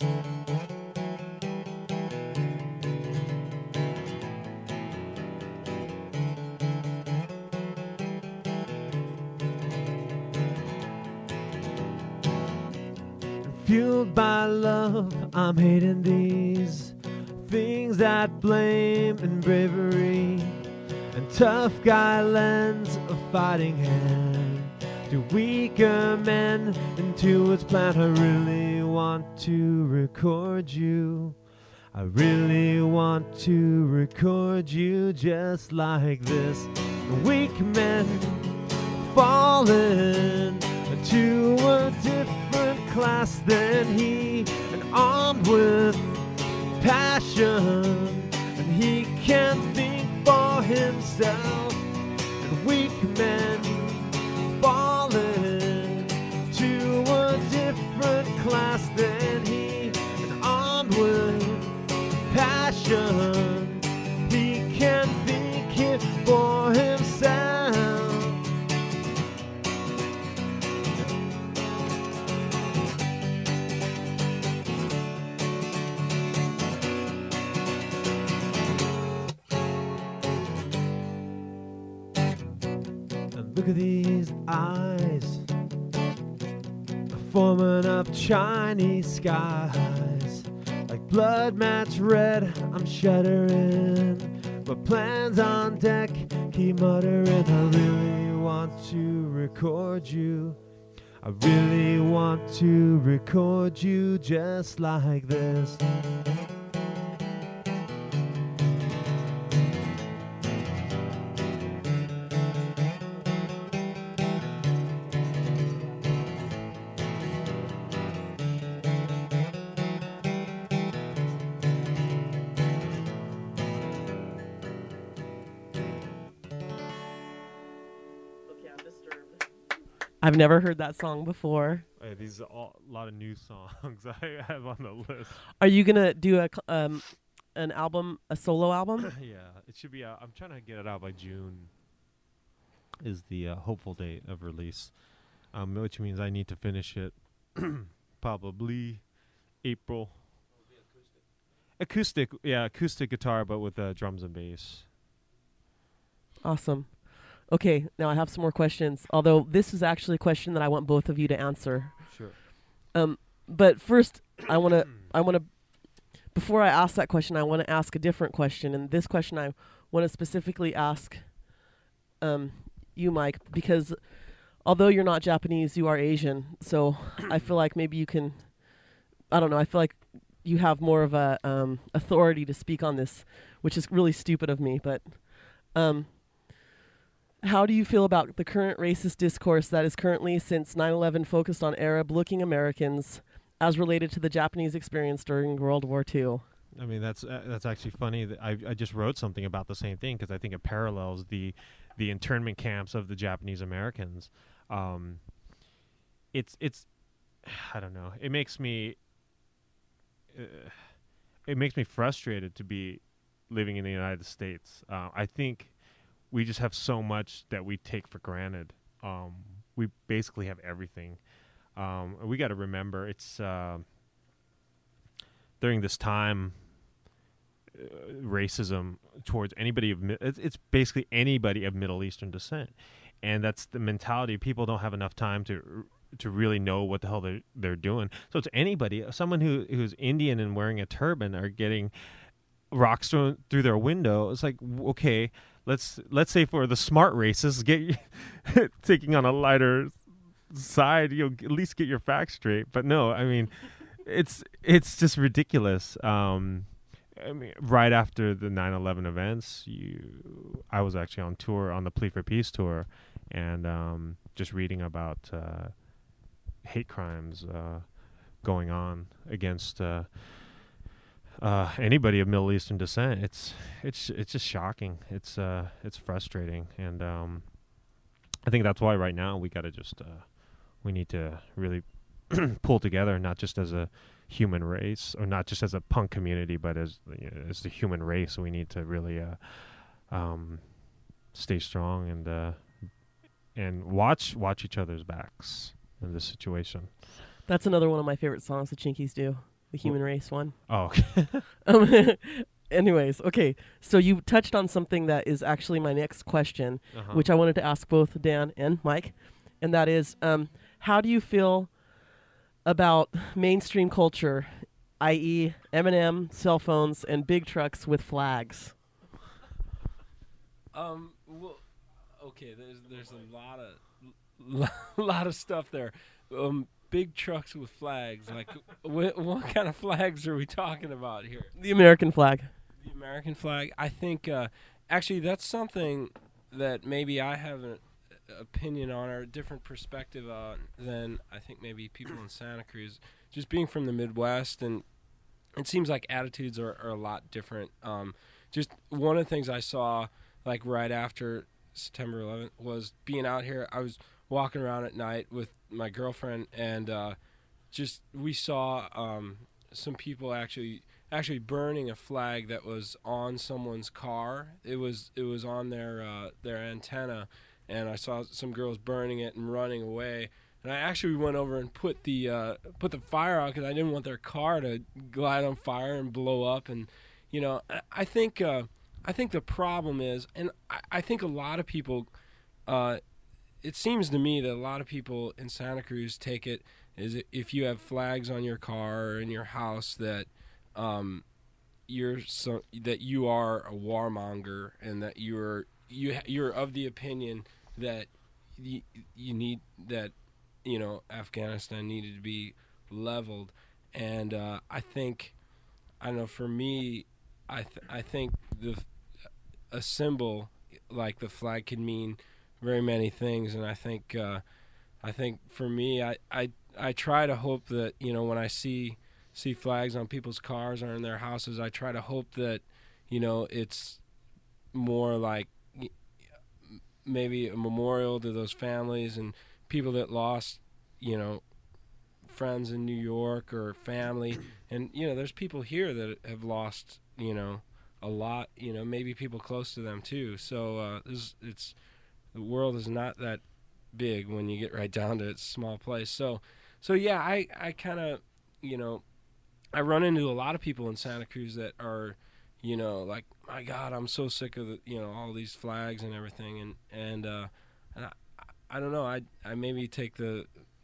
Fueled by love, I'm hating these things that blame and bravery and tough guy lends a fighting hand to weaker men into its plan. I really want to record you. I really want to record you just like this. Weak men falling to a different class than he, and armed with passion, and he can't think for himself. And weak men falling to a different class than he, and armed with passion, he can't think it for himself. Look at these eyes, forming up Chinese skies. Like blood match red, I'm shuddering, but plans on deck keep muttering. I really want to record you. I really want to record you just like this. I've never heard that song before. Hey, these are all, a lot of new songs I have on the list. Are you gonna do a cl- um an album, a solo album? Yeah, it should be out. I'm trying to get it out by June. Is the uh, hopeful date of release, um, which means I need to finish it probably April. Acoustic, yeah, acoustic guitar, but with uh, drums and bass. Awesome. Okay, now I have some more questions. Although this is actually a question that I want both of you to answer. Sure. Um, but first, I want to, I want to, before I ask that question, I want to ask a different question. And this question I want to specifically ask um, you, Mike, because although you're not Japanese, you are Asian. So I feel like maybe you can, I don't know, I feel like you have more of a um, authority to speak on this, which is really stupid of me. But um, how do you feel about the current racist discourse that is currently, since nine eleven, focused on Arab-looking Americans as related to the Japanese experience during World War Two? I mean, that's uh, that's actually funny. That I I just wrote something about the same thing because I think it parallels the the internment camps of the Japanese Americans. Um, it's it's I don't know. It makes me uh, it makes me frustrated to be living in the United States. Uh, I think we just have so much that we take for granted. Um, we basically have everything. Um, we got to remember it's uh, during this time. Uh, racism towards anybody of mi- it's, it's basically anybody of Middle Eastern descent, and that's the mentality. People don't have enough time to to really know what the hell they're they're doing. So it's anybody, someone who who's Indian and wearing a turban are getting rocks thrown through their window. It's like, okay, let's let's say for the smart racists, get taking on a lighter side, you know, at least get your facts straight. But no, I mean, it's it's just ridiculous. Um, I mean, right after the nine eleven events, you, I was actually on tour, on the Plea for Peace tour, and um, just reading about uh, hate crimes uh, going on against uh, uh, anybody of Middle Eastern descent. It's it's it's just shocking. It's uh, it's frustrating, and um, I think that's why right now we got to just uh, we need to really pull together, not just as a human race, or not just as a punk community, but as you know, as the human race. We need to really uh, um, stay strong and uh, and watch watch each other's backs in this situation. That's another one of my favorite songs the Chinkies do, the Human Race one. Oh, okay. Um, anyways, okay. So you touched on something that is actually my next question, uh-huh. which I wanted to ask both Dan and Mike, and that is, um, how do you feel about mainstream culture, that is. Eminem, cell phones, and big trucks with flags? Um. Well, okay. There's there's a lot of lot of stuff there. Um. Big trucks with flags. Like, wh- what kind of flags are we talking about here? The American flag. The American flag. I think, uh, actually, that's something that maybe I have an opinion on or a different perspective on than I think maybe people in Santa Cruz. Just being from the Midwest, and it seems like attitudes are, are a lot different. Um, just one of the things I saw, like right after September eleventh, was being out here. I was walking around at night with my girlfriend, and uh, just we saw um, some people actually actually burning a flag that was on someone's car. It was it was on their uh, their antenna, and I saw some girls burning it and running away. And I actually went over and put the uh, put the fire out because I didn't want their car to glide on fire and blow up. And you know, I, I think uh, I think the problem is, and I, I think a lot of people. Uh, It seems to me that a lot of people in Santa Cruz take it as if you have flags on your car or in your house that um, you're so that you are a warmonger, and that you're you you're of the opinion that you, you need that you know Afghanistan needed to be leveled. And uh, I think I don't know. For me, I th- I think the a symbol like the flag can mean very many things, and I think uh, I think for me, I, I I try to hope that you know when I see see flags on people's cars or in their houses, I try to hope that you know it's more like maybe a memorial to those families and people that lost you know friends in New York or family, and you know there's people here that have lost you know a lot, you know maybe people close to them too. So uh, this it's. The world is not that big when you get right down to it. It's a small place. So, so yeah, I, I kind of, you know, I run into a lot of people in Santa Cruz that are, you know, like, my God, I'm so sick of, the, you know, all these flags and everything. And, and, uh, and I, I don't know, I, I maybe take the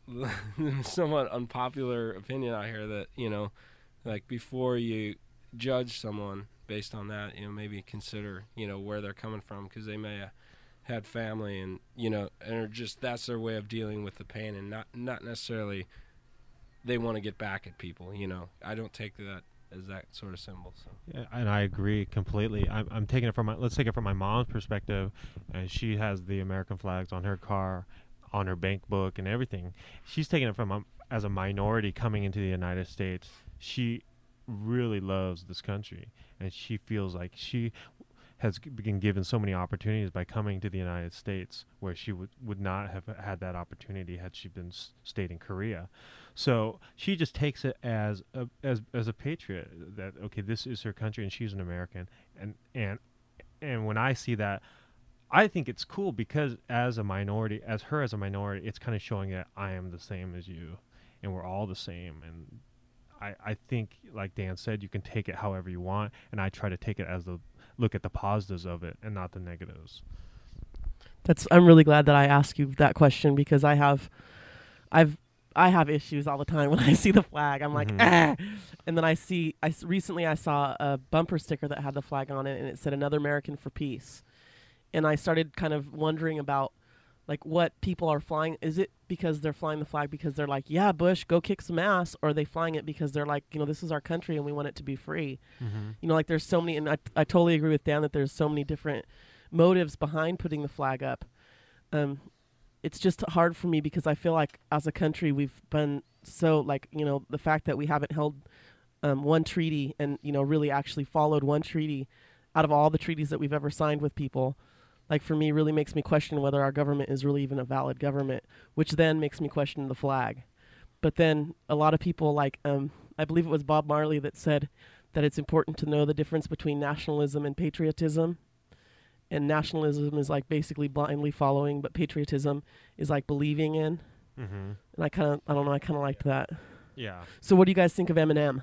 somewhat unpopular opinion out here that, you know, like before you judge someone based on that, you know, maybe consider, you know, where they're coming from, because they may, uh, had family and you know and are just that's their way of dealing with the pain, and not not necessarily they want to get back at people. you know I don't take that as that sort of symbol. So Yeah, and I agree completely. I'm, I'm taking it from my, let's take it from my mom's perspective, and she has the American flags on her car, on her bank book, and everything. She's taking it from a, as a minority coming into the United States. She really loves this country, and she feels like she has been given so many opportunities by coming to the United States, where she would, would not have had that opportunity had she been s- stayed in Korea. So she just takes it as a, as as a patriot, that okay, this is her country and she's an American. And and and when I see that, I think it's cool, because as a minority, as her as a minority, it's kind of showing that I am the same as you, and we're all the same. And I I think, like Dan said, you can take it however you want, and I try to take it as the look at the positives of it and not the negatives. That's. I'm really glad that I asked you that question, because I have, I've, I have issues all the time when I see the flag. I'm like, Mhm. ah, and then I see. I s- recently I saw a bumper sticker that had the flag on it, and it said "Another American for Peace," and I started kind of wondering about, like, what people are flying. Is it because they're flying the flag because they're like, yeah, Bush, go kick some ass, or are they flying it because they're like, you know, this is our country and we want it to be free? Mm-hmm. You know, like there's so many, and I, I totally agree with Dan that there's so many different motives behind putting the flag up. Um, it's just hard for me because I feel like as a country we've been so, like, you know, the fact that we haven't held um, one treaty and, you know, really actually followed one treaty out of all the treaties that we've ever signed with people, like, for me, really makes me question whether our government is really even a valid government, which then makes me question the flag. But then a lot of people, like um, I believe it was Bob Marley that said that it's important to know the difference between nationalism and patriotism. And nationalism is like basically blindly following, but patriotism is like believing in. Mm-hmm. And I kind of, I don't know, I kind of liked that. Yeah. So what do you guys think of Eminem?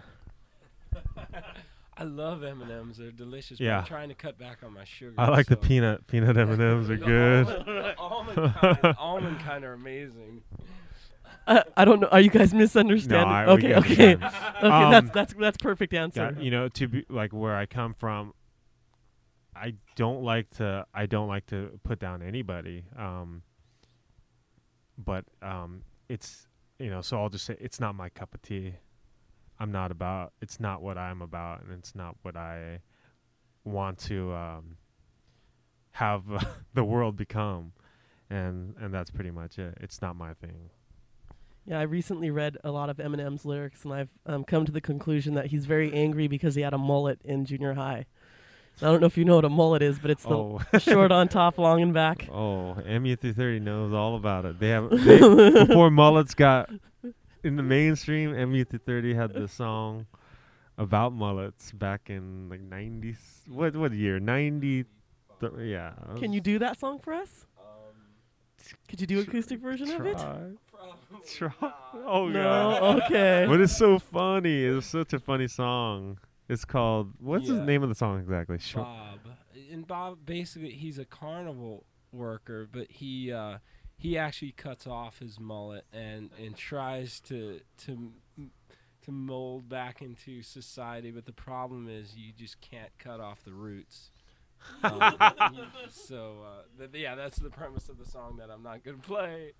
I love M and M's. They're delicious. Yeah. But I'm trying to cut back on my sugar. I like the so- peanut peanut M and M's are The good. Almond, the almond, kind, almond kind are amazing. Uh, I don't know. Are you guys misunderstanding? No, I- we okay, get okay, it. okay. Um, that's that's that's perfect answer. Yeah, you know, to be like where I come from, I don't like to I don't like to put down anybody. Um, but um, it's you know, so I'll just say it's not my cup of tea. I'm not about. It's not what I'm about, and it's not what I want to um, have uh, the world become, and and that's pretty much it. It's not my thing. Yeah, I recently read a lot of Eminem's lyrics, and I've um, come to the conclusion that he's very angry because he had a mullet in junior high. I don't know if you know what a mullet is, but it's the Oh. short on top, long in back. Oh, M U three thirty knows all about it. They have they, before mullets got in the mainstream. M U three thirty had the song about mullets back in like nineties. What what year? ninety. Th- yeah. Can you do that song for us? Could you do acoustic version of it? Try. Try. Oh No. god. Okay. But it's so funny. It's such a funny song. It's called. What's the Yeah. name of the song exactly? Sh- Bob. And Bob, basically, he's a carnival worker, but he uh, he actually cuts off his mullet and, and tries to to m- to mold back into society. But the problem is, you just can't cut off the roots. um, you- so uh, th- yeah, that's the premise of the song that I'm not gonna play.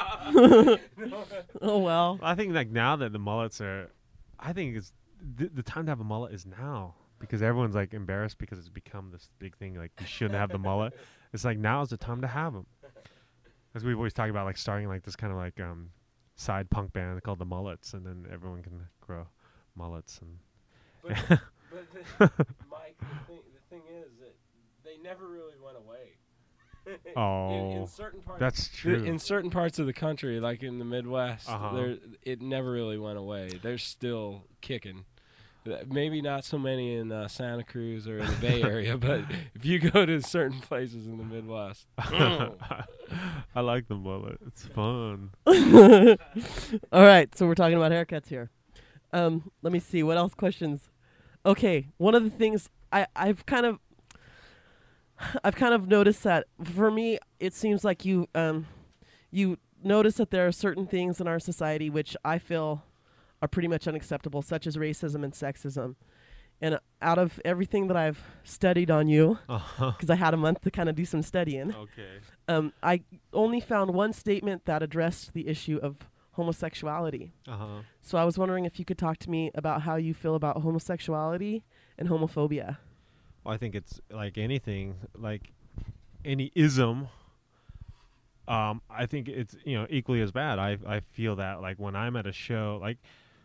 Oh well. I think like now that the mullets are, I think it's th- the time to have a mullet is now because everyone's like embarrassed because it's become this big thing. Like you shouldn't have the mullet. It's like now is the time to have them. Because we've always talked about like starting like this kind of like um, side punk band called the Mullets, and then everyone can grow mullets and. But, but the, Mike, the thing, the thing is that they never really went away. Oh, in, in certain parts, that's true. In certain parts of the country, like in the Midwest, Uh-huh. there it never really went away. They're still kicking. Uh, Maybe not so many in uh, Santa Cruz or in the Bay Area, but if you go to certain places in the Midwest, I like the mullet. It's fun. All right, so we're talking about haircuts here. Um, let me see what else questions. Okay, one of the things I I've kind of I've kind of noticed that for me it seems like you um you notice that there are certain things in our society which I feel are pretty much unacceptable, such as racism and sexism. And out of everything that I've studied on you, Uh-huh. because I had a month to kind of do some studying, Okay. um, I only found one statement that addressed the issue of homosexuality. Uh-huh. So I was wondering if you could talk to me about how you feel about homosexuality and homophobia. Well, I think it's like anything, like any ism. Um, I think it's you know equally as bad. I I feel that like when I'm at a show, like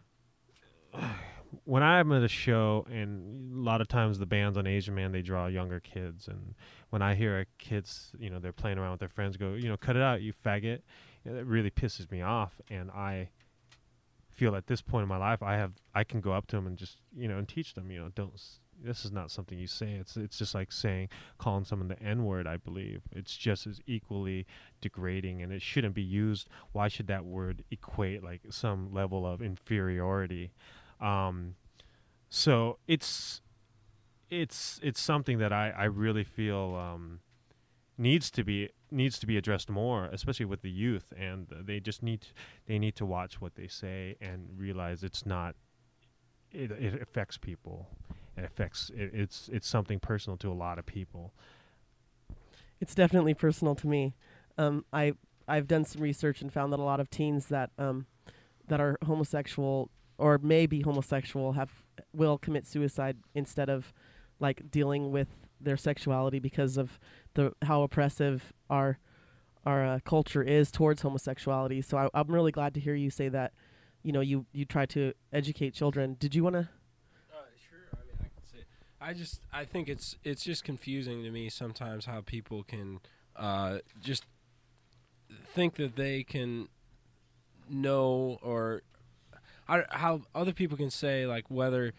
when I'm at a show, and a lot of times the bands on Asian Man they draw younger kids, and when I hear a kids, you know, they're playing around with their friends, go, you know, cut it out, you faggot. You know, that really pisses me off, and I feel at this point in my life, I have I can go up to them and just you know and teach them, you know, don't. S- This is not something you say. It's it's just like saying, calling someone the N-word, I believe. It's just as equally degrading, and it shouldn't be used. Why should that word equate like some level of inferiority? Um, so it's it's it's something that I, I really feel um, needs to be needs to be addressed more, especially with the youth, and they just need to, they need to watch what they say and realize it's not it it affects people. It affects it, it's it's something personal to a lot of people. It's definitely personal to me. Um, I I've done some research and found that a lot of teens that um, that are homosexual or may be homosexual have will commit suicide instead of like dealing with their sexuality because of the how oppressive our our uh, culture is towards homosexuality. So I, I'm really glad to hear you say that. You know, you you try to educate children. Did you want to? Uh, sure. I mean, I can say. I just, I think it's, it's just confusing to me sometimes how people can, uh, just think that they can know or. I, how other people can say like whether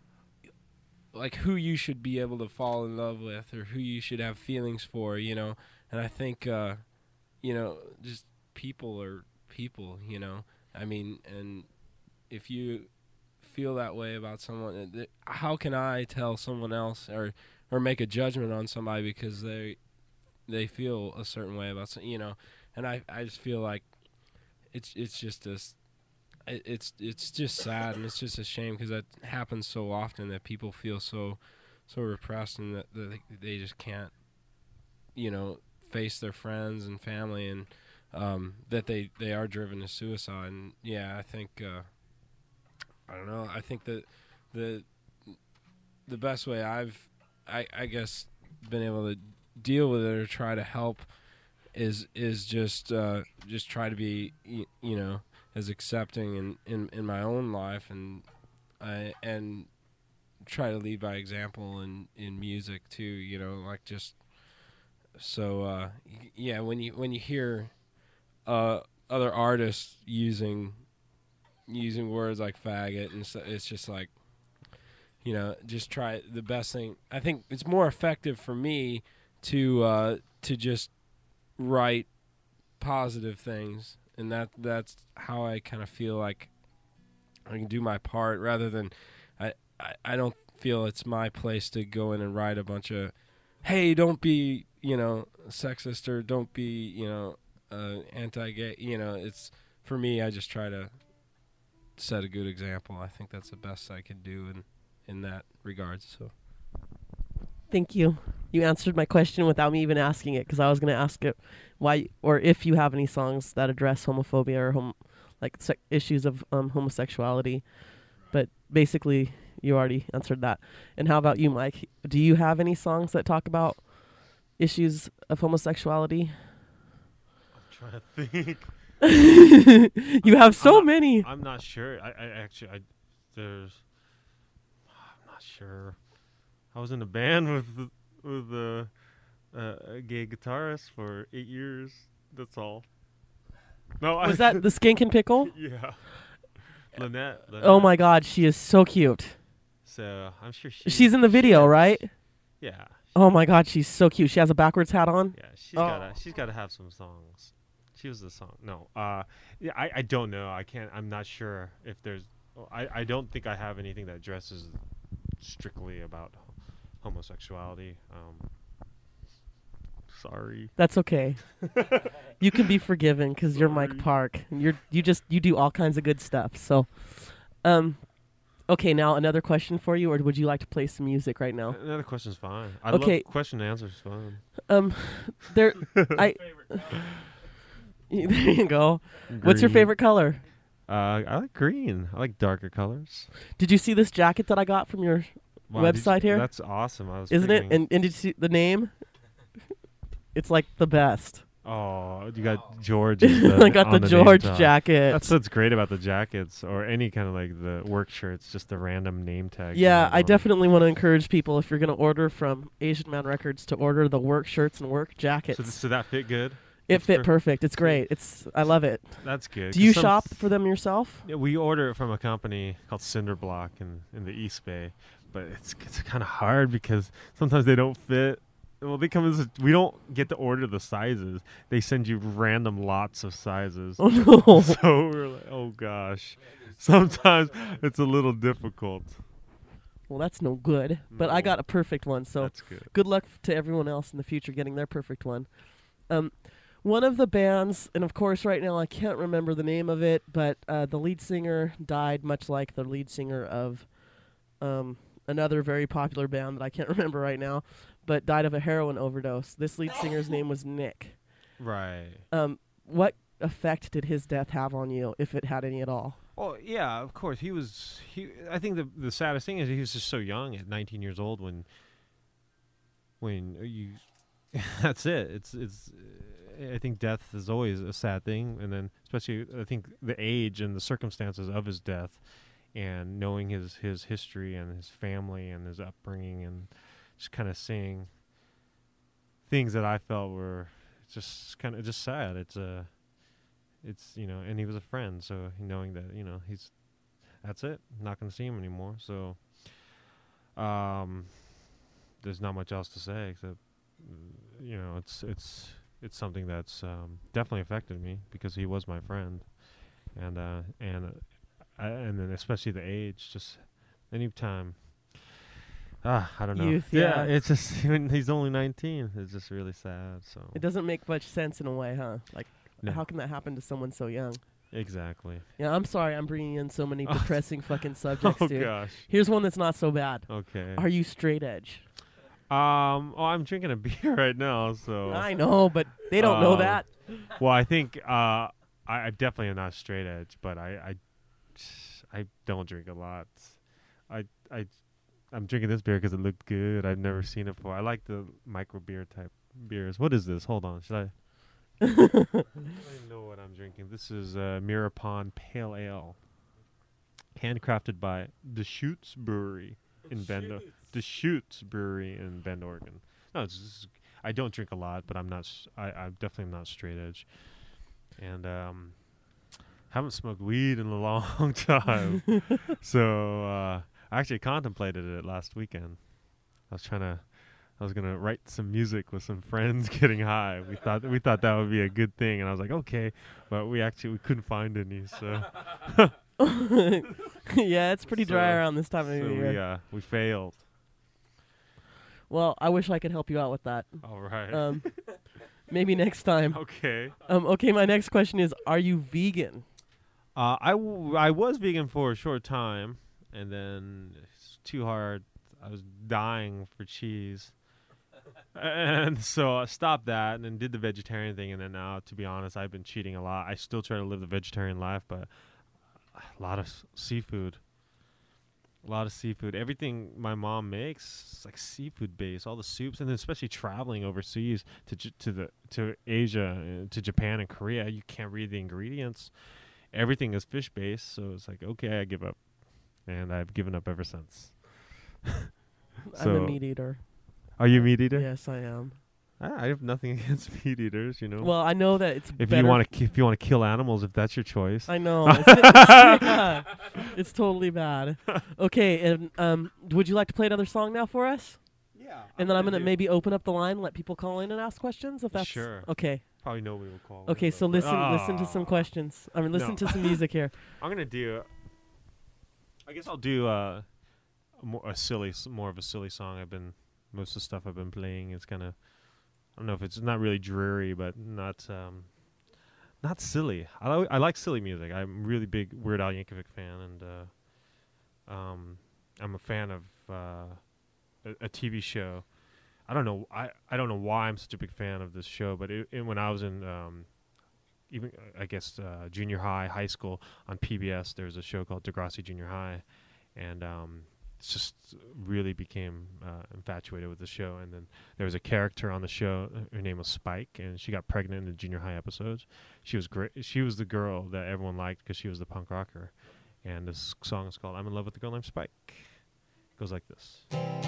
like who you should be able to fall in love with or who you should have feelings for, you know. And I think uh, you know, just people are people, you know. I mean, and if you feel that way about someone, th- how can I tell someone else or or make a judgment on somebody because they they feel a certain way about some, you know. And I, I just feel like it's it's just a it, it's it's just sad and it's just a shame because that happens so often that people feel so so repressed and that, that they, they just can't, you know, face their friends and family and um, that they, they are driven to suicide. And yeah, I think uh, I don't know. I think that the the best way I've I, I guess been able to deal with it or try to help is is just uh, just try to be you, you know as accepting in, in, in my own life and I and try to lead by example in, in music too, you know, like just so uh, yeah, when you when you hear uh, other artists using using words like faggot and so, it's just like, you know, just try the best thing. I think it's more effective for me to uh, to just write positive things, and that that's how I kind of feel like I can do my part rather than I, I I don't feel it's my place to go in and write a bunch of, hey, don't be, you know, sexist or don't be, you know, uh, anti-gay. You know, it's for me. I just try to set a good example. I think that's the best I can do in in that regard. So, Thank you. You answered my question without me even asking it because I was going to ask it why or if you have any songs that address homophobia or hom- like se- issues of um, homosexuality. But basically, you already answered that. And how about you, Mike? Do you have any songs that talk about issues of homosexuality? I'm trying to think. You have so I'm not, many. I'm not sure. I, I actually, I there's, I'm not sure. I was in a band with with a, uh, a gay guitarist for eight years. That's all. No, Was I, that the Skink and Pickle? yeah, Lynette, Lynette. Oh my God, she is so cute. So I'm sure she. She's in the she video, has- right? Yeah. Oh my God, she's so cute. She has a backwards hat on. Yeah, she's Oh. gotta she's gotta have some songs. She was the song. No, uh, yeah, I, I don't know. I can't. I'm not sure if there's. I, I don't think I have anything that addresses strictly about homosexuality. Um, sorry. That's okay. You can be forgiven because you're Mike Sorry. Park. And you're you just you do all kinds of good stuff. So, um, okay. Now another question for you, or would you like to play some music right now? Another question's fine. I Okay. love question and answers fun. Um, there. I. There you go. What's your Green. favorite color? Uh, I like green. I like darker colors. Did you see this jacket that I got from your? Wow, did Website you- here? That's awesome. I was. Isn't it? thinking- And and did you see the name? It's like the best. Oh, you got George. is the- I got on the the name George tag. jacket. That's what's great about the jackets or any kind of like the work shirts, just the random name tag. you Yeah, have I on 'em. definitely want to encourage people if you're going to order from Asian Man Records to order the work shirts and work jackets. So, th- so that fit good. it fit per- perfect. It's great. It's I love it. That's good. Do 'cause you some- shop for them yourself? Yeah, we order it from a company called Cinderblock in in the East Bay, but it's it's kind of hard because sometimes they don't fit. Well, they come as we don't get to order the sizes. They send you random lots of sizes. Oh no. So we're like, oh gosh. Sometimes it's a little difficult. Well, that's no good. But I No. got a perfect one. So That's good. good luck f- to everyone else in the future getting their perfect one. Um, one of the bands, and of course, right now I can't remember the name of it, but uh, the lead singer died, much like the lead singer of um, another very popular band that I can't remember right now, but died of a heroin overdose. This lead singer's name was Nick. Right. Um, what effect did his death have on you, if it had any at all? Well, yeah, of course. He was. He. I think the the saddest thing is he was just so young at nineteen years old when. When you, that's it. It's it's. Uh, I think death is always a sad thing, and then especially I think the age and the circumstances of his death, and knowing his his history and his family and his upbringing, and just kind of seeing things that I felt were just kind of just sad. It's a. It's you know, and he was a friend, so knowing that you know he's that's it. Not gonna see him anymore. So, um, there's not much else to say except, you know, it's it's it's something that's um, definitely affected me because he was my friend, and uh, and uh, I, and then especially the age, just any time. Ah, I don't know. Youth, yeah. It's just when he's only nineteen. It's just really sad. So It doesn't make much sense in a way, huh? Like, No. how can that happen to someone so young? exactly. Yeah, I'm sorry I'm bringing in so many Oh. depressing fucking subjects, Oh dude. gosh. Here's one that's not so bad. Okay. Are you straight edge? Um. Oh, I'm drinking a beer right now. So. I know, but they don't know Um, that. Well, I think uh, I, I definitely am not straight edge, but I, I, I don't drink a lot. I, I, I'm drinking this beer because it looked good. I've never seen it before. I like the micro beer type beers. What is this? Hold on. Should I? I don't even know what I'm drinking. This is uh, Mirror Pond Pale Ale, handcrafted by Deschutes Brewery in Bend. O- Deschutes Brewery in Bend, Oregon. No, it's just, I don't drink a lot, but I'm not. s- I, I'm definitely not straight edge, and um, haven't smoked weed in a long time. So uh, I actually contemplated it last weekend. I was trying to. I was gonna write some music with some friends getting high. We thought we thought that would be a good thing, and I was like, okay, but we actually we couldn't find any. So, Yeah, it's pretty dry So- around this time of so year. we uh, we failed. Well, I wish I could help you out with that. All right. Um, maybe next time. okay. Um, okay, my next question is: are you vegan? Uh, I, w- I was vegan for a short time, and then it's too hard. I was dying for cheese. And so I stopped that and then did the vegetarian thing. And then now, to be honest, I've been cheating a lot. I still try to live the vegetarian life, but a lot of s- seafood. A lot of seafood. Everything my mom makes is like seafood based. All the soups, and then especially traveling overseas to J- to the to Asia, uh, to Japan and Korea, you can't read the ingredients. Everything is fish based, so it's like, okay, I give up, and I've given up ever since. I'm a So- meat eater. Are you a meat eater? Yes, I am. I, I have nothing against meat eaters. You know, Well, I know that it's if better. you want to, if you want to kill animals, if that's your choice. I know. It's, it's, yeah, it's totally bad. Okay, and um, would you like to play another song now for us? Yeah. And then I'm gonna maybe open up the line, let people call in and ask questions. If that's Sure. Okay. Probably nobody will call. in, Okay. but- So listen, listen to Ah. some questions. I mean, listen No. to some music here. I'm gonna do. I guess I'll do uh, a more a silly, s- more of a silly song. I've been most of the stuff I've been playing is kind of. I don't know if it's not really dreary, but not um, not silly. I li- I like silly music. I'm a really big Weird Al Yankovic fan, and uh, um, I'm a fan of uh, a, a T V show. I don't know. I, I don't know why I'm such a big fan of this show, but it, it, when I was in um, even uh, I guess uh, junior high, high school on P B S, there was a show called Degrassi Junior High, and um, it's just really became uh, infatuated with the show. And then there was a character on the show. Her name was Spike, and she got pregnant in the junior high episodes. She was great. She was the girl that everyone liked because she was the punk rocker. And this song is called "I'm in Love with a Girl Named Spike." It goes like this.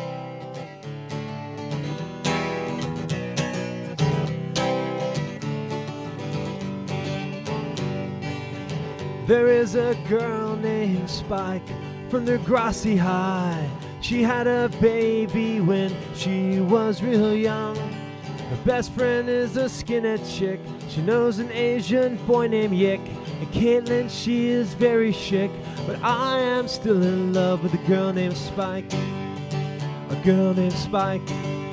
There is a girl named Spike from Degrassi High. She had a baby when she was real young. Her best friend is a skinhead chick. She knows an Asian boy named Yick. And Caitlin, she is very chic. But I am still in love with a girl named Spike. A girl named Spike.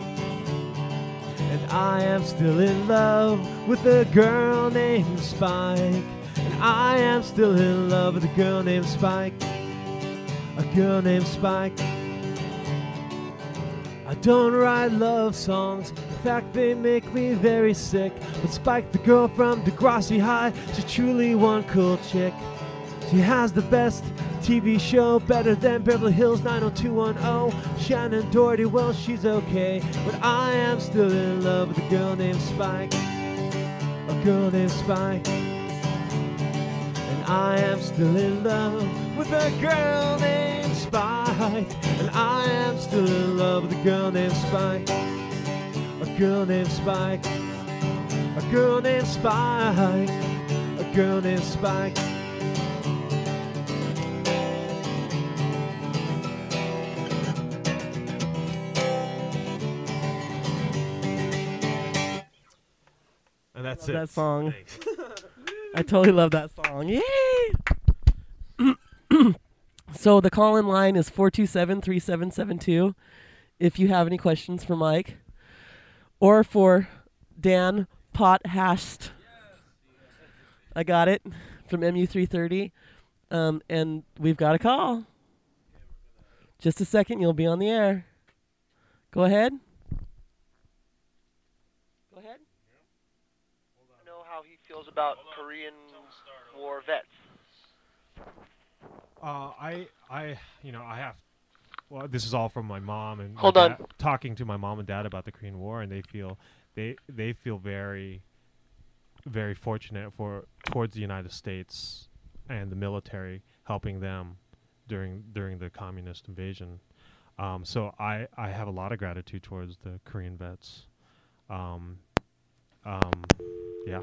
And I am still in love with a girl named Spike. And I am still in love with a girl named Spike. A girl named Spike. I don't write love songs. In fact, they make me very sick. But Spike, the girl from Degrassi High, she's truly one cool chick. She has the best T V show, better than Beverly Hills nine oh two one oh. Shannon Doherty, well, she's okay. But I am still in love with a girl named Spike. A girl named Spike. And I am still in love with a girl named Spike. And I am still in love with a girl named Spike. A girl named Spike. A girl named Spike. A girl named Spike. And that's Love it. that song. Thanks. I totally love that song. Yay! So the call-in line is four two seven, three seven seven two if you have any questions for Mike or for Dan Pothast. I got it from M U three thirty. Um, and we've got a call. Just a second, you'll be on the air. Go ahead. Go ahead. To know how he feels about Korean War vets. Uh, I, I, you know, I have. Well, this is all from my mom and my Hold on. dad- talking to my mom and dad about the Korean War, and they feel they they feel very, very fortunate for towards the United States and the military helping them during during the communist invasion. Um, so I I have a lot of gratitude towards the Korean vets. Um, um, yeah.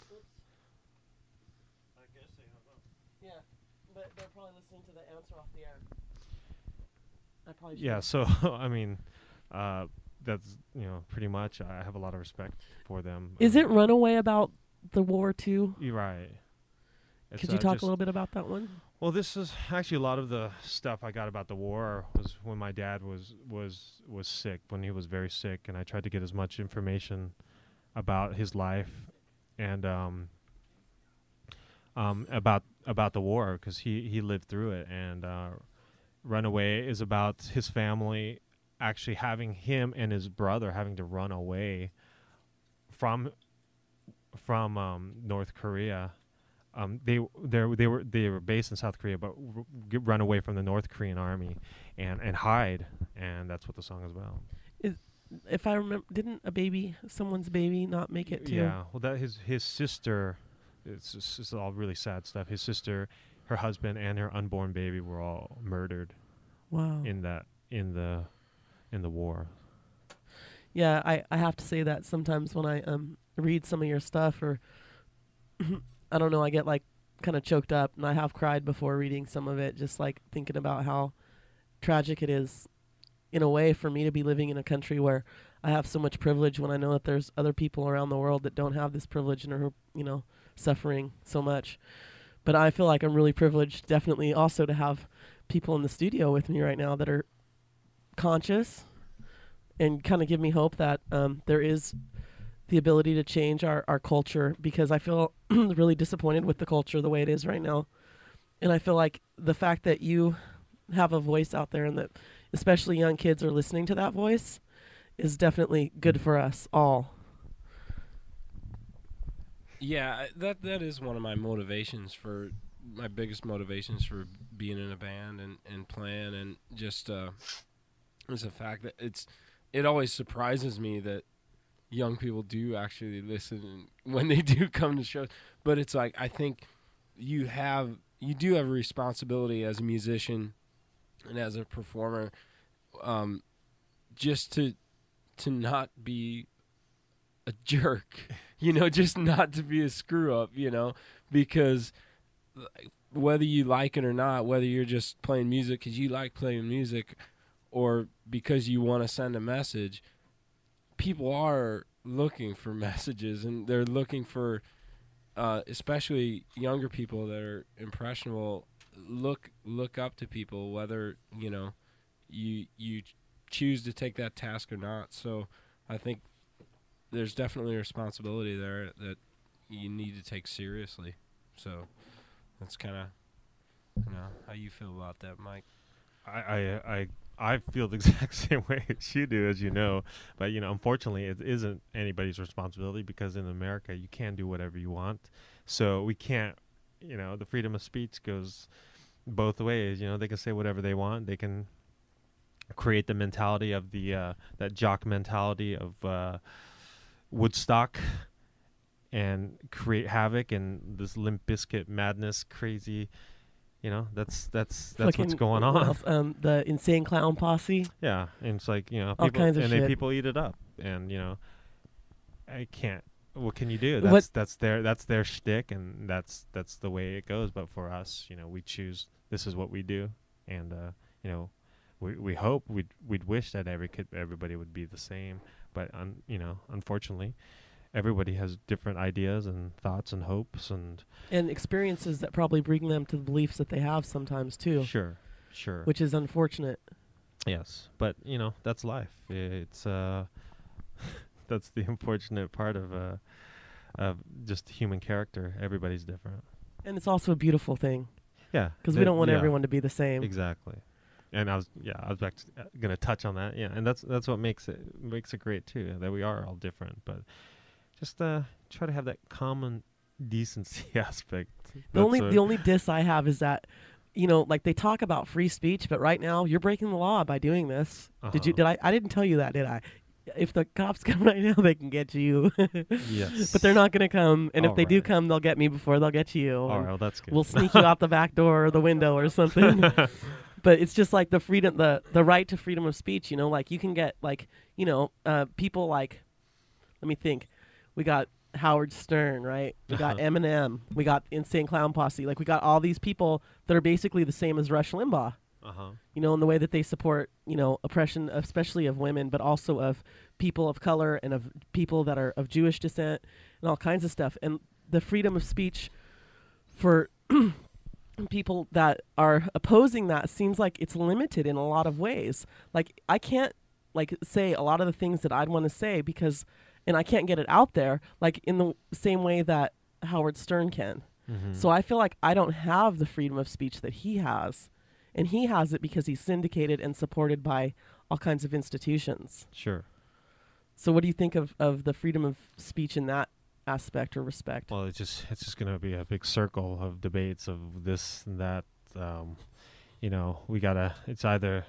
Yeah, but they're probably listening to the answer off the air. I probably should. Yeah, so I mean, uh, that's you know pretty much. I have a lot of respect for them. Is Um, it Runaway about the war too? You're right. It's, Could you uh, talk just- a little bit about that one? Well, this is actually a lot of the stuff I got about the war was when my dad was was was sick, when he was very sick, and I tried to get as much information about his life and um, um, about about the war because he he lived through it. And uh, Runaway is about his family actually having him and his brother having to run away from from um, North Korea. Um, they they they were they were based in South Korea, but r- get, run away from the North Korean army and, and hide, and that's what the song is about. If I remember, didn't a baby, someone's baby, not make it too? Yeah, well, that his his sister, it's, it's, it's all really sad stuff. His sister, her husband, and her unborn baby were all murdered Wow. in that in the in the war. Yeah, I, I have to say that sometimes when I um read some of your stuff or I don't know, I get like kind of choked up, and I have cried before reading some of it, just like thinking about how tragic it is in a way for me to be living in a country where I have so much privilege when I know that there's other people around the world that don't have this privilege and are, you know, suffering so much. But I feel like I'm really privileged definitely also to have people in the studio with me right now that are conscious and kind of give me hope that um, there is the ability to change our, our culture, because I feel really disappointed with the culture the way it is right now. And I feel like the fact that you have a voice out there and that especially young kids are listening to that voice is definitely good for us all. Yeah, I- that that is one of my motivations for my biggest motivations for being in a band and, and playing, and just uh, is the fact that it's it always surprises me that young people do actually listen and when they do come to shows. But it's like I think you have you do have a responsibility as a musician and as a performer, um, just to to not be a jerk, you know, just not to be a screw up, you know, because whether you like it or not, whether you're just playing music because you like playing music or because you want to send a message, people are looking for messages, and they're looking for, uh, especially younger people that are impressionable, look look up to people, whether, you know, you you choose to take that task or not. So I think there's definitely a responsibility there that you need to take seriously. So that's kind of, you know, how you feel about that, Mike. I, I I I feel the exact same way as you do, as you know. But you know, unfortunately, it isn't anybody's responsibility because in America, you can do whatever you want. So we can't, you know, the freedom of speech goes both ways. You know, they can say whatever they want. They can create the mentality of the uh, that jock mentality of uh, Woodstock and create havoc and this Limp Bizkit madness, crazy. You know, that's that's that's what's Fucking- going what on. else? Um, the Insane Clown Posse. Yeah, and it's like, you know, All people kinds of and shit. then people eat it up, and you know, I can't. What can you do? What- That's that's their that's their shtick, and that's that's the way it goes. But for us, you know, we choose. This is what we do, and uh, you know, we we hope we'd we'd wish that every kid, everybody would be the same, but un, you know, unfortunately, everybody has different ideas and thoughts and hopes and And experiences that probably bring them to the beliefs that they have sometimes too, sure, sure. which is unfortunate. Yes, but you know that's life. It's uh, that's the unfortunate part of uh, of just human character. Everybody's different. And it's also a beautiful thing Yeah, because we that- don't want yeah, everyone to be the same. exactly. And I was yeah I was back to, uh, gonna touch on that. Yeah, and that's that's what makes it makes it great too. That we are all different, but just uh, try to have that common decency aspect. The That's only what- the only diss I have is that, you know, like they talk about free speech, but right now you're breaking the law by doing this. Did you? Uh-huh. Did I? I didn't tell you that, did I? If the cops come right now, they can get you. Yes, But they're not going to come, and if All they do right. come, they'll get me before they'll get you. All and right, well, that's good. We'll sneak you out the back door or the window or something. But it's just like the freedom, the the right to freedom of speech. You know, like you can get like you know uh, people like, let me think, we got Howard Stern, right? We got Uh-huh. Eminem, we got Insane Clown Posse. Like we got all these people that are basically the same as Rush Limbaugh. Uh huh. You know, in the way that they support, you know, oppression, especially of women, but also of people of color and of people that are of Jewish descent and all kinds of stuff. And the freedom of speech for people that are opposing that seems like it's limited in a lot of ways. Like I can't like say a lot of the things that I'd want to say because, and I can't get it out there like in the same way that Howard Stern can. Mm-hmm. So I feel like I don't have the freedom of speech that he has. And he has it because he's syndicated and supported by all kinds of institutions. Sure. So what do you think of, of the freedom of speech in that aspect or respect? Well, it's just it's just gonna be a big circle of debates of this and that. Um, you know, we gotta. It's either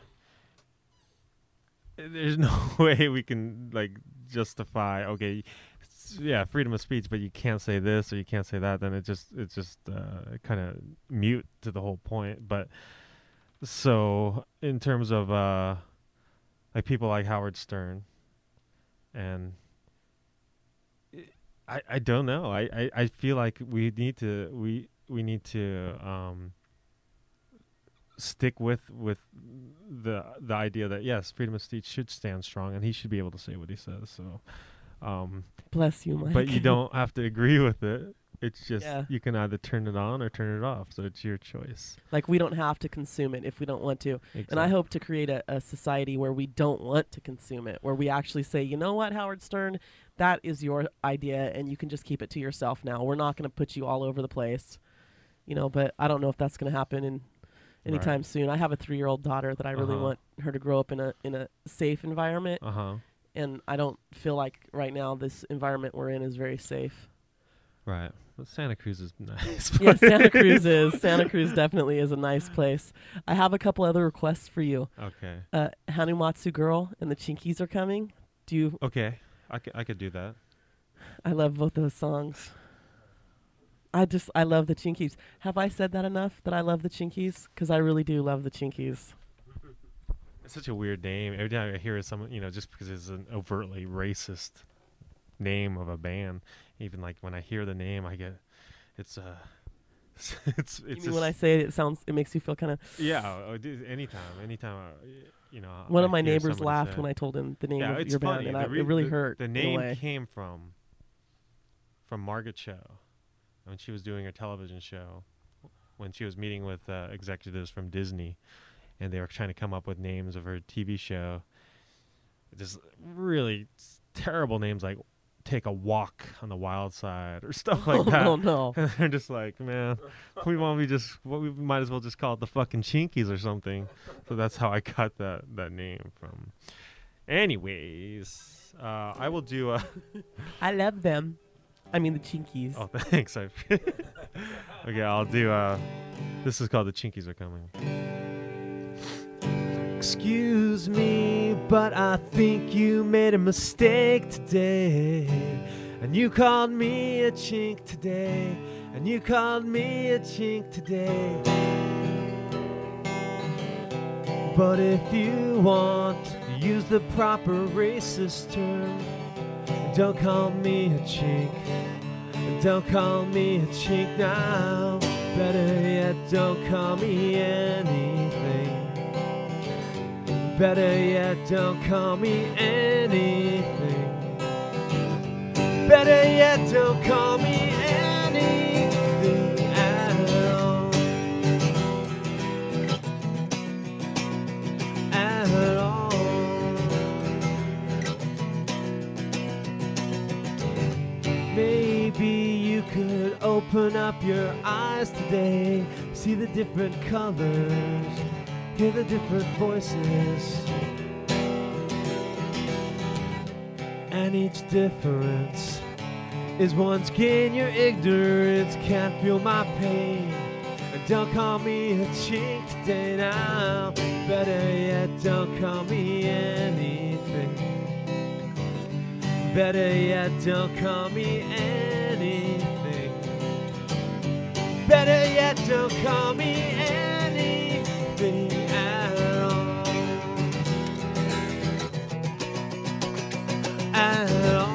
there's no way we can like justify. Okay, s- yeah, freedom of speech, but you can't say this or you can't say that. Then it just it's just uh, kind of mute to the whole point. But so in terms of uh, like people like Howard Stern and. I, I don't know. I, I, I feel like we need to we we need to um, stick with with the the idea that yes, freedom of speech should stand strong, and he should be able to say what he says. So, um, Bless you, Mike. but you don't have to agree with it. It's just Yeah. you can either turn it on or turn it off. So it's your choice. Like we don't have to consume it if we don't want to. And I hope to create a, a society where we don't want to consume it, where we actually say, you know what, Howard Stern, that is your idea, and you can just keep it to yourself now. We're not going to put you all over the place, you know. But I don't know if that's going to happen in anytime Right. soon. I have a three-year-old daughter that I really Uh-huh. want her to grow up in a in a safe environment, Uh huh. and I don't feel like right now this environment we're in is very safe. Right. Well, Santa Cruz is nice. Yeah, Santa Cruz is. Santa Cruz definitely is a nice place. I have a couple other requests for you. Okay. Uh, Hanumatsu Girl and the Chinkies are coming. Do you? Okay. I could I could do that. I love both those songs. I just I love the Chinkies. Have I said that enough that I love the Chinkies? Because I really do love the Chinkies. It's such a weird name. Every time I hear someone, you know, just because it's an overtly racist name of a band, even like when I hear the name, I get it's uh it's it's You mean just- when I say it, it sounds it makes you feel kind of. yeah. uh, d- Anytime, anytime, uh, y- you know. One I of my hear neighbors somebody laughed say when it. I told him the name Yeah, of it's your funny. band, and The I, re- it really the, hurt. The in a name way. came from from Margaret Cho when she was doing her television show, when she was meeting with uh, executives from Disney, and they were trying to come up with names of her T V show. Just really s- terrible names like "Take a Walk on the Wild Side" or stuff like Oh, that. no, no. And they're just like, man, we want to be just, well, we might as well just call it the fucking Chinkies or something. So that's how I got that that name from. Anyways, uh, I will do a. I love them. I mean the Chinkies. Oh, thanks. I. Okay, I'll do. Uh, this is called "The Chinkies Are Coming." Excuse me, but I think you made a mistake today. And you called me a chink today. And you called me a chink today. But if you want to use the proper racist term, don't call me a chink. Don't call me a chink now. Better yet, don't call me anything. Better yet, don't call me anything. Better yet, don't call me anything at all. At all. Maybe you could open up your eyes today, see the different colors, hear the different voices. And each difference is one skin your ignorance can't feel my pain. And don't call me a chink today now. Better yet, don't call me anything. Better yet, don't call me anything. Better yet, don't call me anything at all. At all.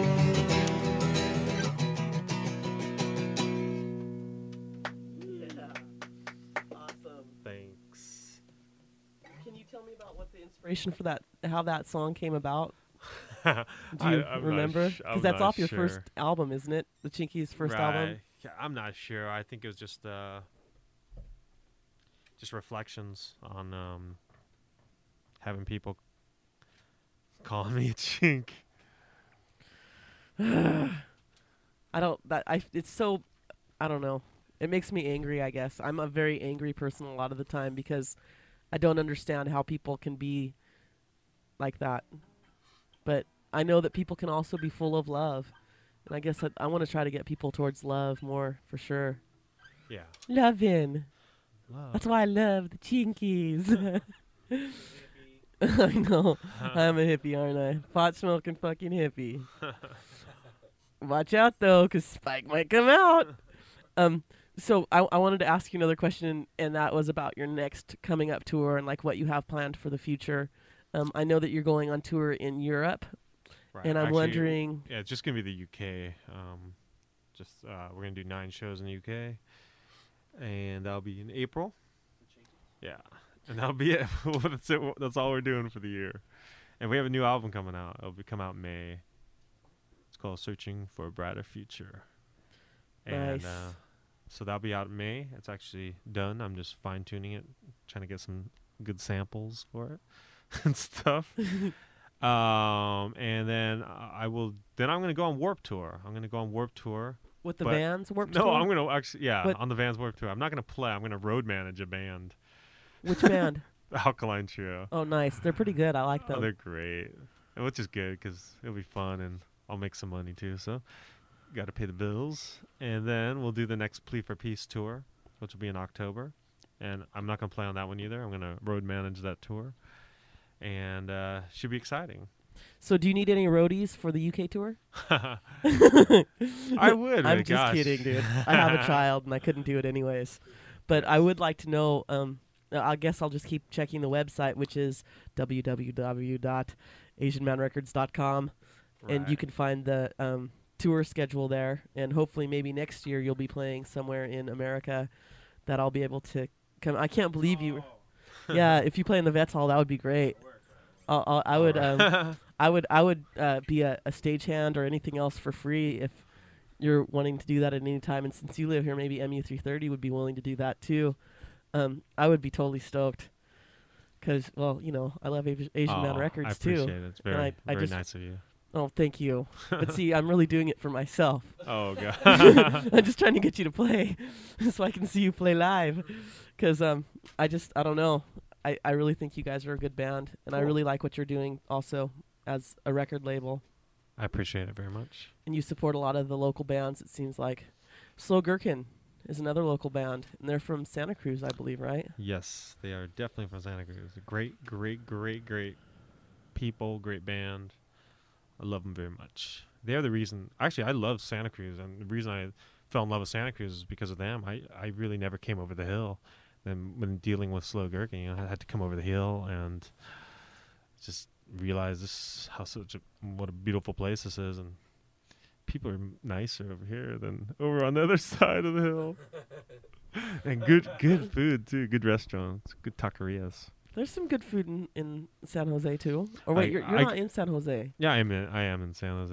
Yeah. Awesome. Thanks. Can you tell me about what the inspiration for that, how that song came about? Do Do you remember? Because that's off your sure. first album, isn't it? The Chinkies' first right. album. Yeah, I'm not sure. I think it was just uh, just reflections on um, having people calling me a chink. I don't. That I. It's so. I don't know. It makes me angry. I guess I'm a very angry person a lot of the time because I don't understand how people can be like that. But I know that people can also be full of love, and I guess I, I want to try to get people towards love more for sure. Yeah. Loving. Love. That's why I love the Chinkies. I know. I'm a hippie, aren't I? Pot smoking fucking hippie. Watch out though, 'cause Spike might come out. Um. So I I wanted to ask you another question, and that was about your next coming up tour and like what you have planned for the future. Um. I know that you're going on tour in Europe, Right. and I'm Actually, wondering. Yeah, it's just gonna be the U K. Um, just uh, we're gonna do nine shows in the U K, and that'll be in April. Yeah, and that'll be it. That's it. That's all we're doing for the year. And we have a new album coming out. It'll be come out in May. It's called "Searching for a Brighter Future." And Nice. uh, so that'll be out in May. It's actually done. I'm just fine tuning it, trying to get some good samples for it and stuff. Um, and then uh, I will. Then I'm gonna go on Warp Tour. I'm gonna go on Warp Tour. With the but- Vans Warped No, Tour? I'm gonna actually. Yeah, What- on the Vans Warp Tour. I'm not gonna play. I'm gonna road manage a band, Which band? the Alkaline Trio. Oh, nice. They're pretty good. I like Oh, them. they're great, and which is good because it'll be fun and I'll make some money too. So, got to pay the bills, and then we'll do the next Plea for Peace tour, which will be in October. And I'm not gonna play on that one either. I'm gonna road manage that tour, and uh, should be exciting. So do you need any roadies for the U K tour? I would. I'm but just gosh. kidding, dude. I have a child and I couldn't do it anyways. But I would like to know. Um, I guess I'll just keep checking the website, which is w w w dot asian man records dot com, and you Right. can find the um, tour schedule there. And hopefully, maybe next year you'll be playing somewhere in America that I'll be able to come. I can't believe you. Yeah, if you play in the Vets Hall, that would be great. I'll, I'll, I would. Um, I would I would uh, be a, a stagehand or anything else for free if you're wanting to do that at any time. And since you live here, maybe M U three thirty would be willing to do that too. Um, I would be totally stoked because, well, you know, I love Asian, Asian Man Aw, Records I appreciate too. it. It's very, I- I very just- nice of you. Oh, thank you. But see, I'm really doing it for myself. Oh god. I'm just trying to get you to play so I can see you play live. Because um, I just, I don't know. I, I really think you guys are a good band. And I Cool. really like what you're doing also as a record label. I appreciate it very much. And you support a lot of the local bands, it seems like. Slow Gherkin is another local band. And they're from Santa Cruz, I believe, right? Yes, they are definitely from Santa Cruz. Great, great, great, great people, great band. I love them very much. They're the reason. Actually, I love Santa Cruz, and the reason I fell in love with Santa Cruz is because of them. I, I really never came over the hill. Then when dealing with Slow Gherkin, you know, I had to come over the hill and just realize this how such a what a beautiful place this is, and people are nicer over here than over on the other side of the hill. And good good food too, good restaurants, good taquerias. There's some good food in, in San Jose, too. Or wait, I- you're, you're I- not in San Jose. Yeah, I am in I am in San Jose.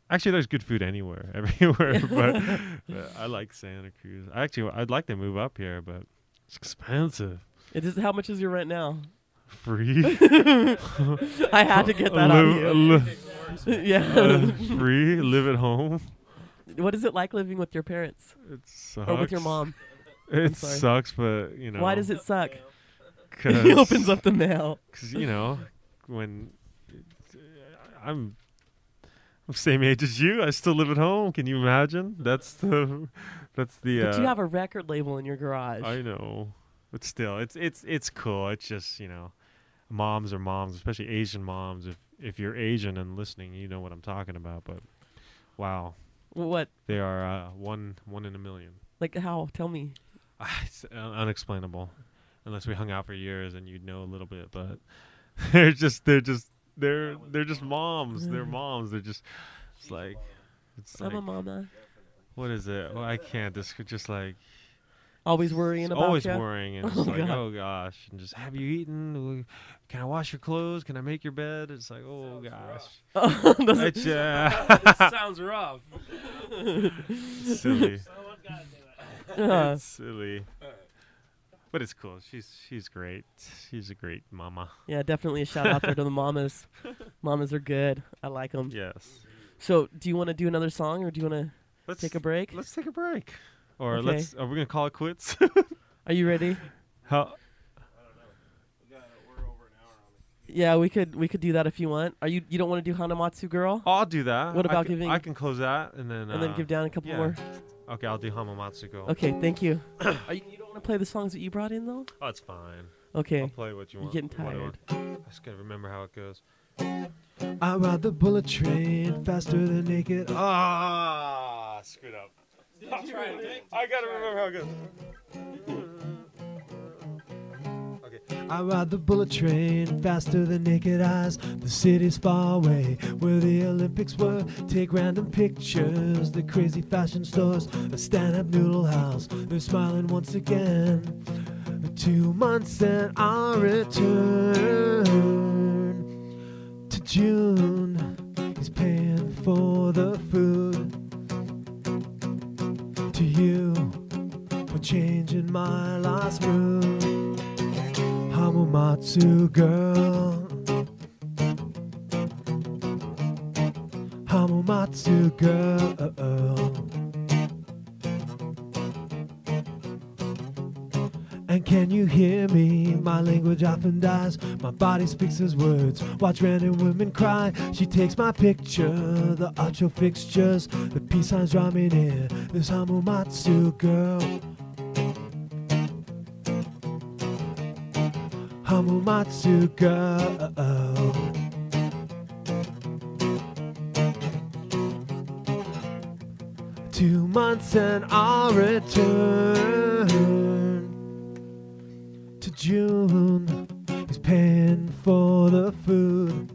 Actually, there's good food anywhere, everywhere. But uh, I like Santa Cruz. Actually, I'd like to move up here, but it's expensive. It is. How much is your rent now? Free. I had to get that out of you. Li- yeah. uh, free. Live at home. What is it like living with your parents It sucks. or with your mom? It sorry. sucks, but you know. Why does it suck? Cause, He opens up the mail. Because you know, when I'm, I'm same age as you, I still live at home. Can you imagine? That's the, that's the. But uh, you have a record label in your garage. I know, but still, it's it's it's cool. It's just, you know, moms are moms, especially Asian moms. If if you're Asian and listening, you know what I'm talking about. But wow, What? they are uh, one one in a million. Like how? Tell me. It's uh, unexplainable, unless we hung out for years and you'd know a little bit. But they're just they're just they're they're just moms. They're moms. They're just it's like it's I'm a like mama. what is it? Well, I can't. This just like Always worrying about always ya? worrying and Oh, just like God. oh gosh, and just have you eaten? Can I wash your clothes? Can I make your bed? It's like oh gosh, Oh, does it- it's uh, Sounds rough. silly. Uh, It's silly. But it's cool. She's she's great. She's a great mama. yeah, definitely a shout out there to the mamas. Mamas are good. I like them. Yes. So, do you want to do another song, or do you want to Let's take a break? Let's take a break. Or Okay. let's. Are we gonna call it quits? Are you ready? How? Yeah, we could we could do that if you want. Are you you don't want to do Hanamatsu Girl? I'll do that. What I about can, giving- I can close that and then. And then uh, give down a couple yeah. more. Okay, I'll do Hamamatsu Go. Okay, thank you. Are you, you don't want to play the songs that you brought in though? Oh, it's fine. Okay. I'll play what you You're want. getting what I tired. want. I just gotta remember how it goes. I ride the bullet train faster than naked. Ah, screwed up. I gotta remember how it goes. Okay. I ride the bullet train faster than naked eyes. The city's far away, where the Olympics were. Take random pictures, the crazy fashion stores, a stand-up noodle house. They're smiling once again. Two months and I'll return to June. He's paying for the food. To you for changing my last mood. Hamamatsu girl. Hamamatsu girl. And can you hear me? My language often dies. My body speaks as words. Watch random women cry. She takes my picture. The archer fixtures. The peace signs draw me near. This Hamamatsu girl. Hamamatsu girl. Two months and I'll return to June. He's paying for the food.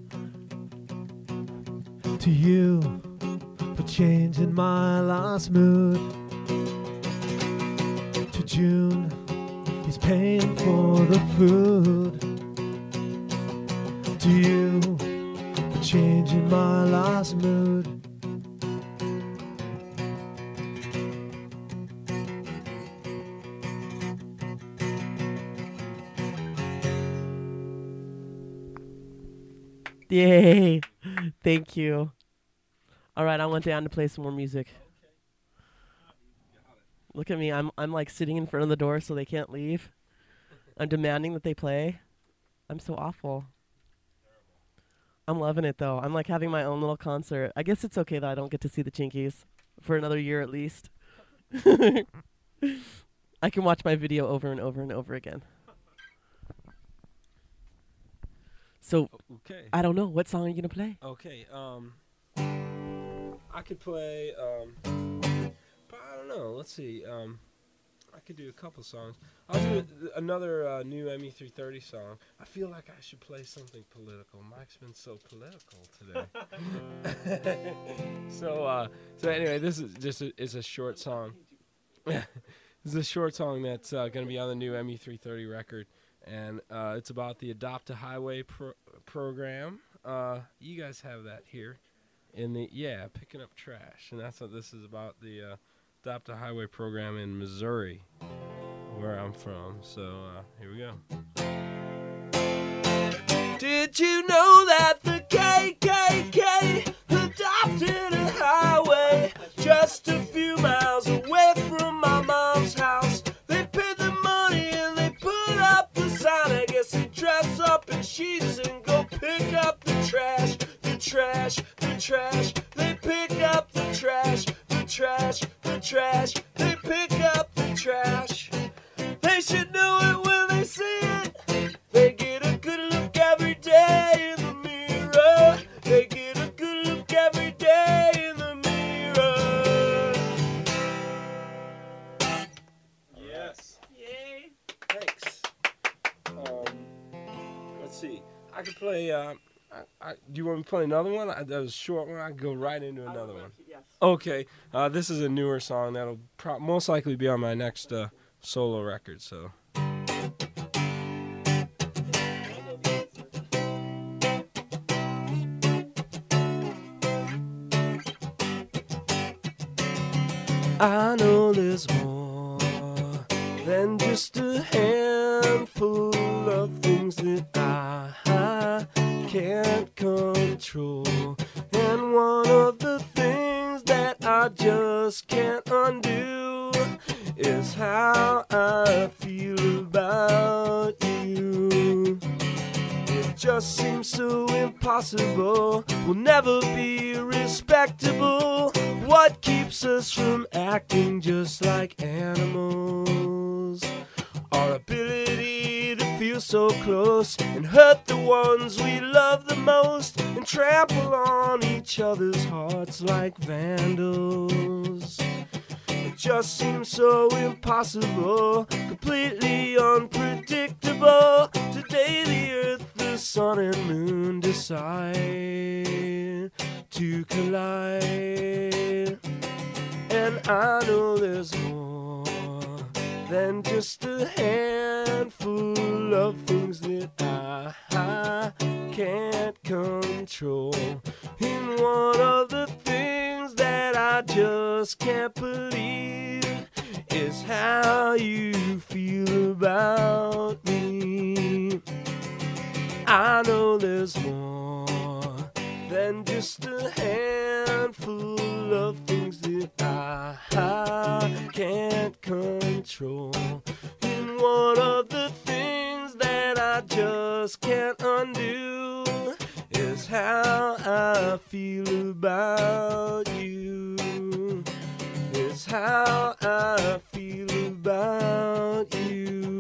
To you for changing my last mood. To June. He's paying for the food. To you for changing my last mood. Yay! Thank you. All right, I went down to play some more music. Look at me. I'm I'm like sitting in front of the door so they can't leave. I'm demanding that they play. I'm so awful. I'm loving it though. I'm like having my own little concert. I guess it's okay that I don't get to see the Chinkies for another year at least. I can watch my video over and over and over again. So Okay. I don't know. What song are you gonna play? Okay. Um, I could play. Um, but I don't know. Let's see. Um, I could do a couple songs. I'll do a, another uh, new M E three thirty song. I feel like I should play something political. Mike's been so political today. so, uh, so anyway, this is just a, it's a short song. This is a short song that's uh, going to be on the new M E three thirty record, and uh, it's about the Adopt a Highway pro- program. Uh, you guys have that here. in the yeah, picking up trash, and that's what this is about. The uh, Adopt a Highway program in Missouri, where I'm from. So uh, here we go. Did you know that the K K K adopted a highway just a few miles away from my mom's house? They paid the money and they put up the sign. I guess they dress up in sheets and go pick up the trash, the trash, the trash. They pick up the trash, the trash, the trash. They pick up the trash. They should know it when they see it. They get a good look every day in the mirror. They get a good look every day in the mirror. Yes. Yay. Thanks. Um, let's see. I could play. Uh, I, I, do you want me to play another one? I, that was a short one. I can go right into another one. Yes. Okay. Uh, this is a newer song that'll pro- most likely be on my next uh, solo record. So. I know there's more than just a handful of things that I can't control. And one of the things that I just can't undo is how I feel about you. It just seems so impossible. We'll never be respectable. What keeps us from acting just like animals? Our ability to feel so close and hurt the ones we love the most, and trample on each other's hearts like vandals. It just seems so impossible, completely unpredictable. Today the earth, the sun and moon decide to collide. And I know there's more than just a handful of things that I, I can't control. And one of the things that I just can't believe is how you feel about me. I know there's more than just a handful of things that I, I can't control. And one of the things that I just can't undo is how I feel about you. Is how I feel about you.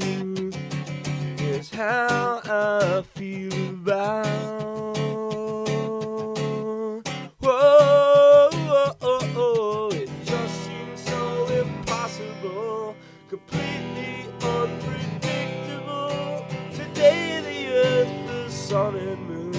Is how I feel about. Whoa, whoa, oh, oh. It just seems so impossible, completely unpredictable. Today the earth, the sun and moon